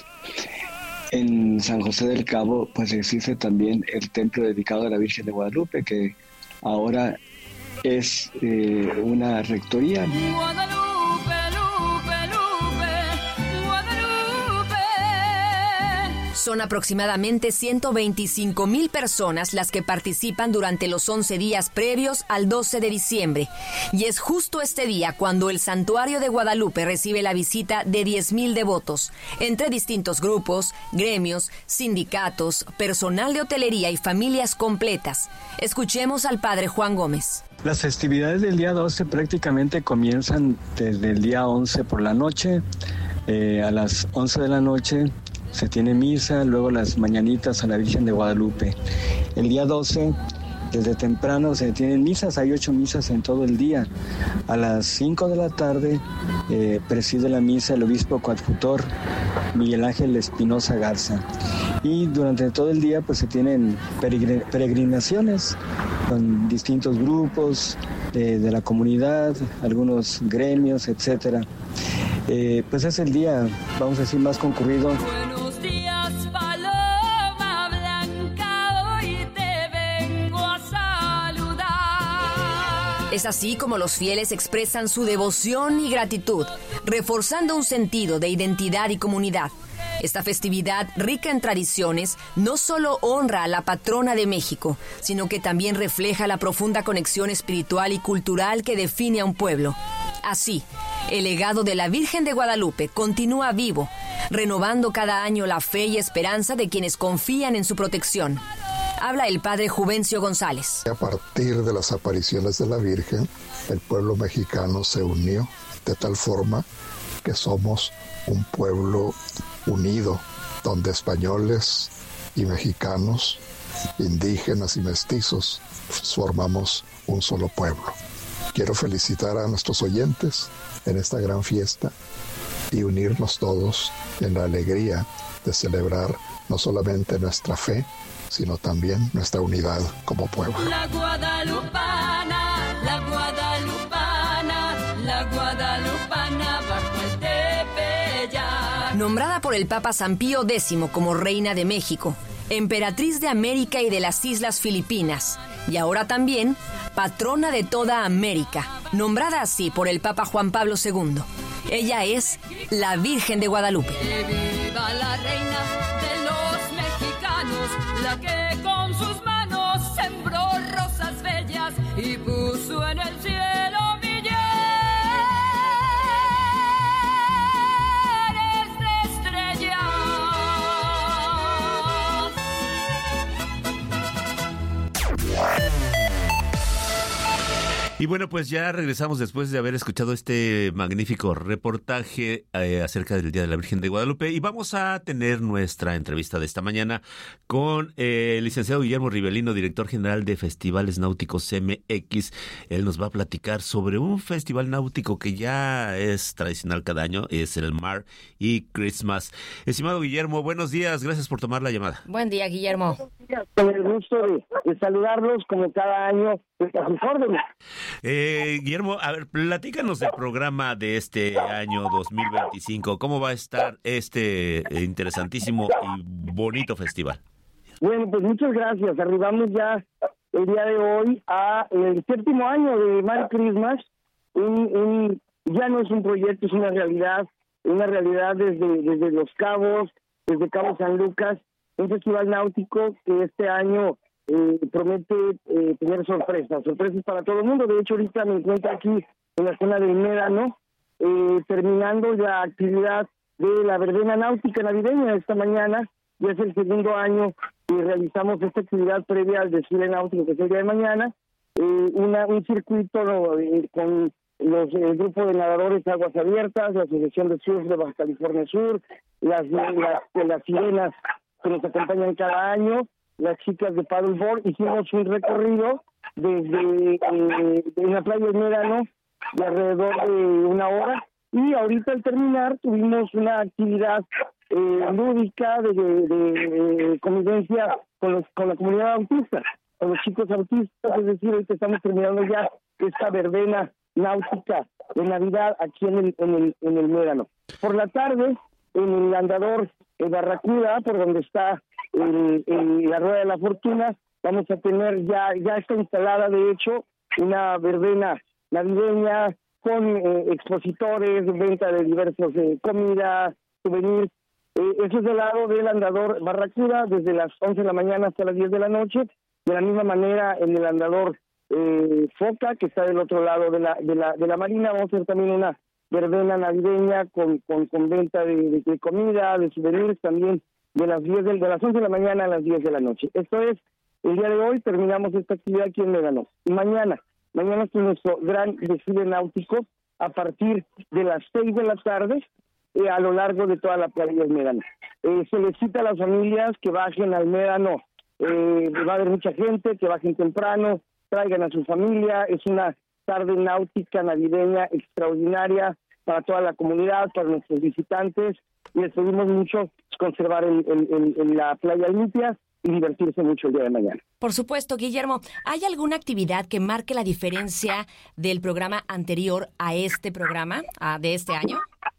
En San José del Cabo pues existe también el templo dedicado a la Virgen de Guadalupe, que ahora es eh, una rectoría. Guadalupe, Lupe, Lupe, Guadalupe. Son aproximadamente ciento veinticinco mil personas las que participan durante los once días previos al doce de diciembre. Y es justo este día cuando el Santuario de Guadalupe recibe la visita de diez mil devotos, entre distintos grupos, gremios, sindicatos, personal de hotelería y familias completas. Escuchemos al padre Juan Gómez. Las festividades del día doce prácticamente comienzan desde el día once por la noche. Eh, a las once de la noche se tiene misa, luego las mañanitas a la Virgen de Guadalupe. El día doce, desde temprano se tienen misas, hay ocho misas en todo el día. A las cinco de la tarde eh, preside la misa el obispo coadjutor Miguel Ángel Espinosa Garza. Y durante todo el día pues se tienen peregrin- peregrinaciones con distintos grupos de, de la comunidad, algunos gremios, etcétera. Eh, pues es el día, vamos a decir, más concurrido. Buenos días, paloma blanca, hoy te vengo a saludar. Es así como los fieles expresan su devoción y gratitud, reforzando un sentido de identidad y comunidad. Esta festividad, rica en tradiciones, no solo honra a la patrona de México, sino que también refleja la profunda conexión espiritual y cultural que define a un pueblo. Así, el legado de la Virgen de Guadalupe continúa vivo, renovando cada año la fe y esperanza de quienes confían en su protección. Habla el padre Juvencio González. A partir de las apariciones de la Virgen, el pueblo mexicano se unió de tal forma que somos un pueblo unido, donde españoles y mexicanos, indígenas y mestizos, formamos un solo pueblo. Quiero felicitar a nuestros oyentes en esta gran fiesta y unirnos todos en la alegría de celebrar no solamente nuestra fe, sino también nuestra unidad como pueblo. La guadalupana, la guadalupana, la guadalupana bajo el Tepeyac. Nombrada por el Papa San Pío X como Reina de México, emperatriz de América y de las Islas Filipinas, y ahora también patrona de toda América, nombrada así por el Papa Juan Pablo segundo. Ella es la Virgen de Guadalupe. Que viva la reina de los mexicanos, la que con sus manos sembró rosas bellas y puso en el cielo millares de estrellas. Y bueno, pues ya regresamos después de haber escuchado este magnífico reportaje eh, acerca del Día de la Virgen de Guadalupe, y vamos a tener nuestra entrevista de esta mañana con eh, el licenciado Guillermo Rivelino, director general de Festivales Náuticos M X. Él nos va a platicar sobre un festival náutico que ya es tradicional cada año, es el Mar y Christmas. Estimado Guillermo, buenos días, gracias por tomar la llamada. Buen día, Guillermo. Con el gusto de, de saludarlos como cada año, pues, a sus órdenes. Eh, Guillermo, a ver, platícanos del programa de este año dos mil veinticinco. ¿Cómo va a estar este interesantísimo y bonito festival? Bueno, pues muchas gracias. Arribamos ya el día de hoy a el séptimo año de Merry Christmas. Un, un, ya no es un proyecto, es una realidad, una realidad desde, desde Los Cabos, desde Cabo San Lucas, un festival náutico que este año eh, promete eh, tener sorpresas, sorpresas para todo el mundo. De hecho, ahorita me encuentro aquí en la zona del Médano, eh, terminando la actividad de la verbena náutica navideña esta mañana. Ya es el segundo año que realizamos esta actividad previa al desfile náutico que es el día de mañana. Eh, una, un circuito ¿no? eh, con los el grupo de nadadores Aguas Abiertas, la Asociación de Surf de Baja California Sur, las, las, las sirenas que nos acompañan cada año, las chicas de paddleboard. Hicimos un recorrido desde eh, en la playa del Médano de alrededor de una hora, y ahorita al terminar tuvimos una actividad eh, lúdica de, de, de, de convivencia con, los, con la comunidad autista, con los chicos autistas. Es decir, ahorita estamos terminando ya esta verbena náutica de Navidad aquí en el, en el, en el Médano. Por la tarde, en el andador el Barracuda, por donde está el, el, la Rueda de la Fortuna, vamos a tener ya, ya está instalada de hecho una verbena navideña con eh, expositores, venta de diversos eh, comida, souvenirs. Eh, eso es del lado del andador Barracuda, desde las once de la mañana hasta las diez de la noche. De la misma manera en el andador eh, Foca, que está del otro lado de la, de la, de la marina, vamos a hacer también una verbena navideña con, con, con venta de, de, de comida, de souvenirs, también de las diez de, de las once de la mañana a las diez de la noche. Esto es el día de hoy. Terminamos esta actividad aquí en Médano. Y mañana, mañana es nuestro gran desfile náutico a partir de las seis de la tarde. eh, a lo largo de toda la playa del Médano. Eh, se les cita a las familias que bajen al Médano, eh, va a haber mucha gente, que bajen temprano, traigan a su familia, es una tarde náutica navideña extraordinaria para toda la comunidad, para nuestros visitantes, y les pedimos mucho conservar el, el, el, el, la playa limpia y divertirse mucho el día de mañana. Por supuesto, Guillermo, ¿hay alguna actividad que marque la diferencia del programa anterior a este programa, a, de este año?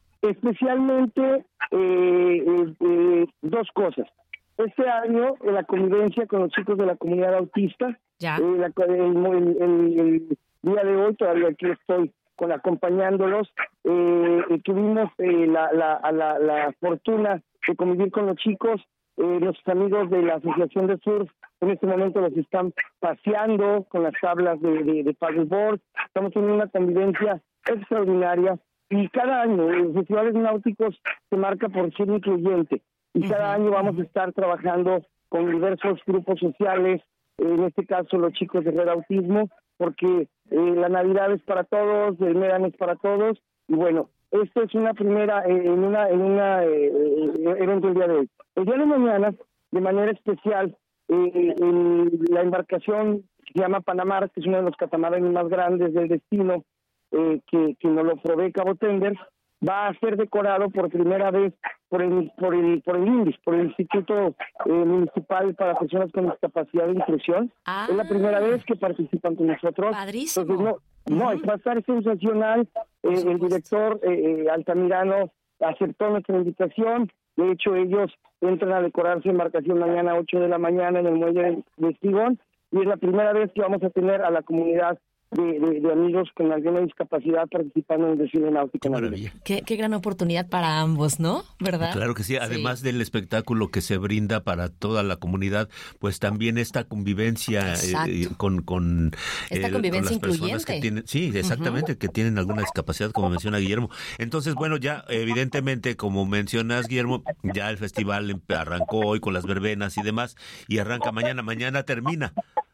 Especialmente eh, eh, eh, dos cosas. Este año, eh, la convivencia con los chicos de la comunidad autista, ya. Eh, la, el, el, el, el día de hoy, todavía aquí estoy con acompañándolos, eh, eh, tuvimos eh, la, la, la, la fortuna de convivir con los chicos. Eh, los amigos de la Asociación de Surf en este momento los están paseando con las tablas de, de, de paddleboard. Estamos teniendo una convivencia extraordinaria y cada año los festivales náuticos se marca por ser incluyente y cada año vamos a estar trabajando con diversos grupos sociales, en este caso los chicos de Red Autismo, porque eh, la Navidad es para todos, el Médano es para todos y bueno, esto es una primera eh, en una en una eh, evento el día de hoy. El día de mañana, de manera especial, eh, en la embarcación que se llama Panamá, que es uno de los catamaranes más grandes del destino, eh, que, que nos lo provee Cabo Tender, va a ser decorado por primera vez por el por el por el INDIS, por el Instituto eh, Municipal para Personas con Discapacidad de Inclusión. Ah, es la primera vez que participan con nosotros. Padrísimo. Entonces, no, no, uh-huh. Va a estar sensacional. Eh, el director eh, Altamirano aceptó nuestra invitación. De hecho, ellos entran a decorar su embarcación mañana a ocho de la mañana en el muelle de Estigón y es la primera vez que vamos a tener a la comunidad De, de, de amigos con alguna discapacidad participando en el desfile náutico. Qué maravilla. Qué, qué gran oportunidad para ambos, ¿no? ¿Verdad? Claro que sí, además sí. del espectáculo que se brinda para toda la comunidad, pues también esta convivencia eh, con, con, esta eh, convivencia con las personas incluyente. que tienen, sí, exactamente, uh-huh. que tienen alguna discapacidad, como menciona Guillermo. Entonces, bueno, ya evidentemente, como mencionas, Guillermo, ya el festival arrancó hoy con las verbenas y demás, y arranca mañana, mañana termina.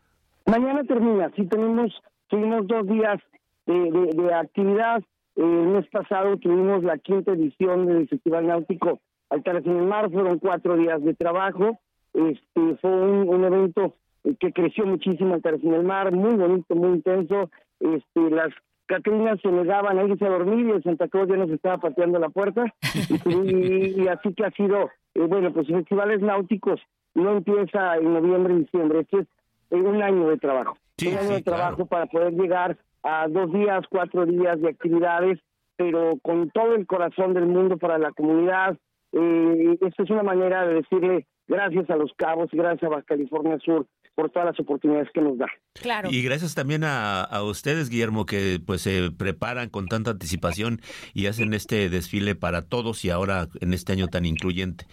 Mañana termina, sí tenemos Tuvimos dos días de, de, de actividad. Eh, el mes pasado tuvimos la quinta edición del Festival Náutico Altares en el Mar. Fueron cuatro días de trabajo. Este Fue un, un evento que creció muchísimo Altares en el Mar, muy bonito, muy intenso. Este Las Catrinas se negaban a irse a dormir y el Santa Claus ya nos estaba pateando la puerta. Y, y, y así que ha sido, eh, bueno, pues festivales náuticos no empieza en noviembre y diciembre. Este es eh, un año de trabajo. Sí, un año sí, de trabajo claro. Para poder llegar a dos días, cuatro días de actividades, pero con todo el corazón del mundo para la comunidad. Eh, esto es una manera de decirle gracias a Los Cabos y gracias a Baja California Sur por todas las oportunidades que nos da. Claro. Y gracias también a, a ustedes, Guillermo, que pues se preparan con tanta anticipación y hacen este desfile para todos y ahora en este año tan incluyente.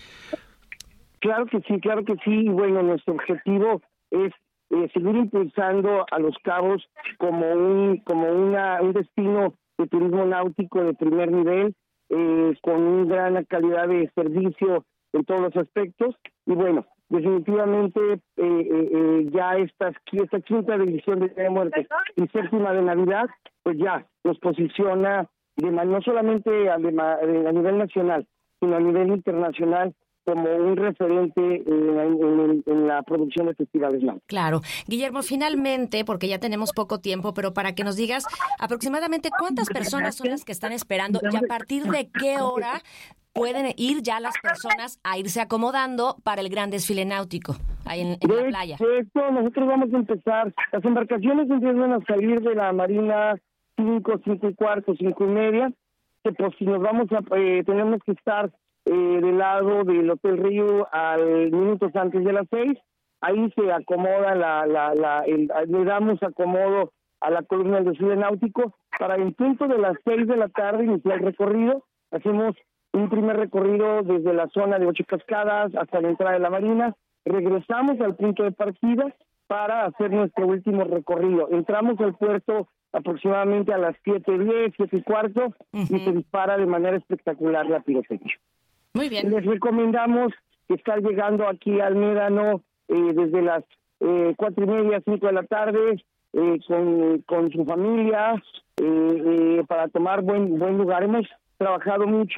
Claro que sí, claro que sí. Y bueno, nuestro objetivo es Eh, seguir impulsando a Los Cabos como un como una un destino de turismo náutico de primer nivel, eh, con una gran calidad de servicio en todos los aspectos. Y bueno, definitivamente eh, eh, eh, ya estas, esta quinta edición de Día de Muertos y séptima de Navidad, pues ya nos posiciona de, no solamente a, de, a nivel nacional, sino a nivel internacional, como un referente en, en, en la producción de festivales náuticos. Claro. Guillermo, finalmente, porque ya tenemos poco tiempo, pero para que nos digas aproximadamente cuántas personas son las que están esperando y a partir de qué hora pueden ir ya las personas a irse acomodando para el gran desfile náutico ahí en, en de, la playa. De esto nosotros vamos a empezar. Las embarcaciones empiezan a salir de la marina cinco, cinco y cuarto, cinco y media. Que pues si nos vamos a, eh, tenemos que estar Eh, del lado del Hotel Río al minutos antes de las seis. Ahí se acomoda la, la, la el, le damos acomodo a la columna del desfile náutico para en punto de las seis de la tarde iniciar el recorrido. Hacemos un primer recorrido desde la zona de Ocho Cascadas hasta la entrada de la marina. Regresamos al punto de partida para hacer nuestro último recorrido. Entramos al puerto aproximadamente a las siete diez, siete y cuarto, uh-huh. y se dispara de manera espectacular la pirotecnia. Muy bien. Les recomendamos estar llegando aquí al Médano eh, desde las eh, cuatro y media, cinco de la tarde, eh, con, con su familia, eh, eh, para tomar buen buen lugar. Hemos trabajado mucho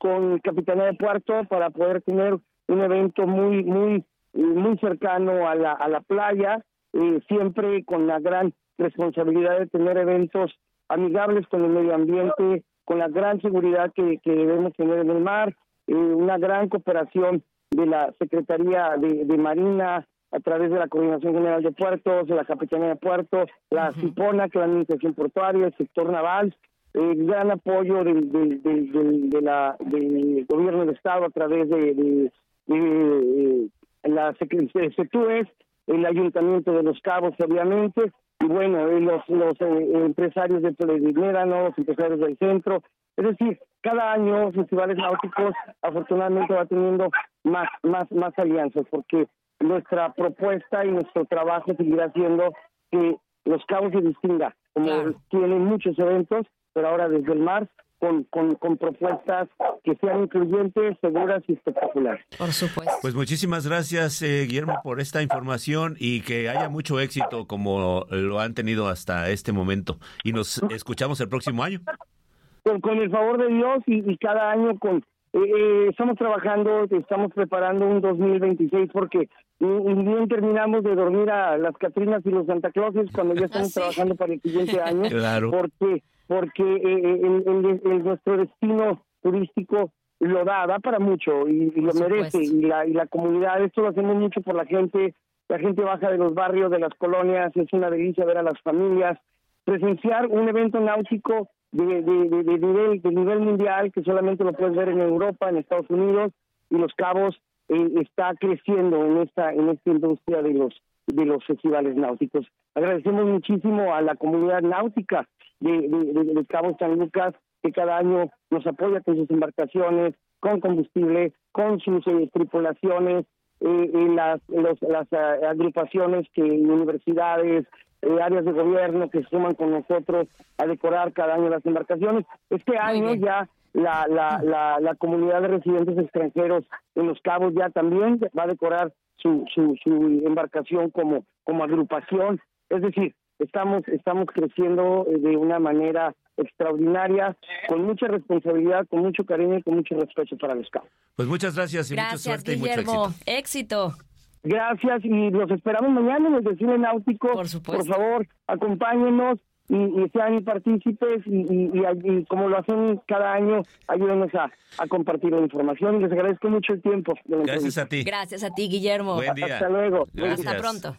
con Capitanía de Puerto para poder tener un evento muy muy muy cercano a la a la playa, eh, siempre con la gran responsabilidad de tener eventos amigables con el medio ambiente, con la gran seguridad que, que debemos tener en el mar, eh, una gran cooperación de la Secretaría de, de Marina a través de la Coordinación General de Puertos, de la Capitanía de Puertos, la uh-huh. CIPONA, que es la Administración Portuaria, el sector naval, el gran apoyo del, del, del, del, de la, del Gobierno del Estado a través de, de, de, de la CETUES, el Ayuntamiento de Los Cabos, obviamente, y bueno, los, los eh, empresarios de Médano, los empresarios del centro. Es decir, cada año Festivales Náuticos afortunadamente va teniendo más, más, más alianzas, porque nuestra propuesta y nuestro trabajo seguirá siendo que Los Cabos se distinga, como claro. tienen muchos eventos, pero ahora desde el mar, con, con, con propuestas que sean incluyentes, seguras y espectaculares. Por supuesto. Pues muchísimas gracias, eh, Guillermo, por esta información y que haya mucho éxito como lo han tenido hasta este momento. Y nos escuchamos el próximo año. Con, con el favor de Dios y, y cada año con eh, eh, estamos trabajando, estamos preparando un dos mil veintiséis porque ni bien terminamos de dormir a las Catrinas y los Santa Clauses cuando ya estamos ¿Sí? trabajando para el siguiente año, claro. porque porque eh, el, el, el, nuestro destino turístico lo da, da para mucho y, y lo merece, y la, y la comunidad, esto lo hacemos mucho por la gente, la gente baja de los barrios, de las colonias, es una delicia ver a las familias, presenciar un evento náutico de, de, de, de, nivel, de nivel mundial que solamente lo puedes ver en Europa, en Estados Unidos, y Los Cabos eh, está creciendo en esta en esta industria de los de los festivales náuticos. Agradecemos muchísimo a la comunidad náutica de, de, de, de Cabo San Lucas, que cada año nos apoya con sus embarcaciones, con combustible, con sus eh, tripulaciones, eh, en las, los, las uh, agrupaciones, que universidades, eh, áreas de gobierno que se suman con nosotros a decorar cada año las embarcaciones. Este año ya la, la, la, la comunidad de residentes extranjeros en Los Cabos ya también va a decorar su, su, su embarcación como, como agrupación. Es decir, estamos, estamos creciendo de una manera extraordinaria, con mucha responsabilidad, con mucho cariño y con mucho respeto para Los Cabos. Pues muchas gracias y gracias, mucha suerte Guillermo. y mucho éxito. éxito. Gracias y los esperamos mañana en el desfile náutico. Por supuesto. Por favor, acompáñenos y, y sean partícipes y, y, y, y como lo hacen cada año, ayúdenos a, a compartir la información. Y les agradezco mucho el tiempo. Gracias a ti. Gracias a ti, Guillermo. Buen día. Hasta luego. Gracias. Hasta pronto.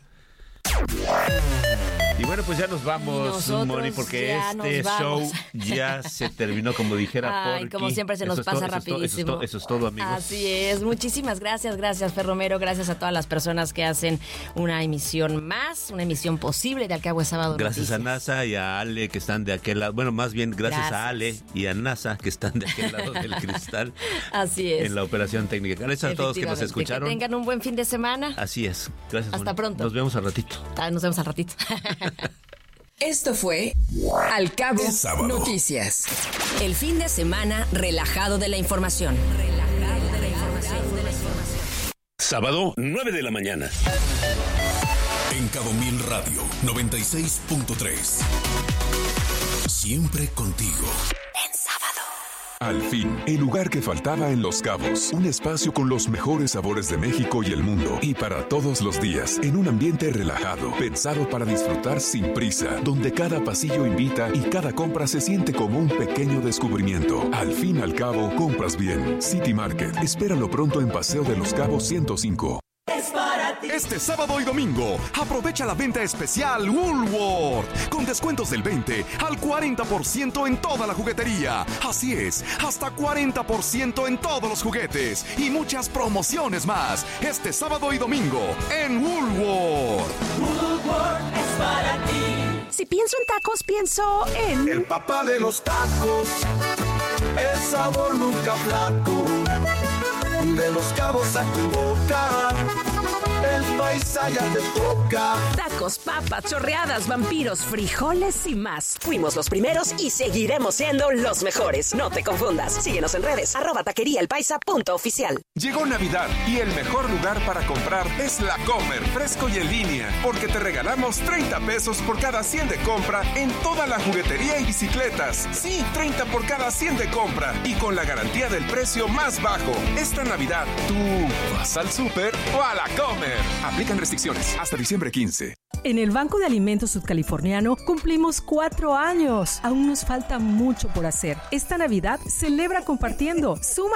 Y bueno, pues ya nos vamos, Moni, porque este show ya se terminó, como dijera Ay, Porky. Como siempre se nos eso pasa todo, rapidísimo. Eso es, todo, eso es todo, amigos. Así es. Muchísimas gracias, gracias, Fer Romero. Gracias a todas las personas que hacen una emisión más, una emisión posible de Al Cabo de Sábado Gracias Noticias. a NASA y a Ale, que están de aquel lado. Bueno, más bien gracias, gracias a Ale y a NASA, que están de aquel lado del cristal. Así es. En la operación técnica. Gracias a todos que nos escucharon. Que tengan un buen fin de semana. Así es. Gracias, Hasta Moni. pronto. Nos vemos al ratito. Ah, nos vemos al ratito. Esto fue Al Cabo Noticias. El fin de semana relajado de la información. Relajado de la información. Sábado, nueve de la mañana. En Cabo Mil Radio, noventa y seis punto tres. Siempre contigo. En sábado. Al fin, el lugar que faltaba en Los Cabos. Un espacio con los mejores sabores de México y el mundo. Y para todos los días, en un ambiente relajado, pensado para disfrutar sin prisa, donde cada pasillo invita y cada compra se siente como un pequeño descubrimiento. Al fin y al cabo, compras bien. City Market. Espéralo pronto en Paseo de Los Cabos ciento cinco. Es para ti. Este sábado y domingo, aprovecha la venta especial Woolworth, con descuentos del veinte al cuarenta por ciento en toda la juguetería. Así es, hasta cuarenta por ciento en todos los juguetes y muchas promociones más. Este sábado y domingo en Woolworth. Woolworth es para ti. Si pienso en tacos, pienso en... El papá de los tacos, el sabor nunca flaco. De Los Cabos a tu boca, el paisa ya te toca. Tacos, papas, chorreadas, vampiros, frijoles y más. Fuimos los primeros y seguiremos siendo los mejores. No te confundas. Síguenos en redes, arroba taquería el paisa punto oficial. Llegó Navidad y el mejor lugar para comprar es La Comer, fresco y en línea, porque te regalamos treinta pesos por cada cien de compra en toda la juguetería y bicicletas. Sí, treinta por cada cien de compra y con la garantía del precio más bajo. Esta Navidad, ¿tú vas al súper o a La Comer? Aplican restricciones hasta diciembre quince. En el Banco de Alimentos Sudcaliforniano cumplimos cuatro años. Aún nos falta mucho por hacer. Esta Navidad celebra compartiendo. Suma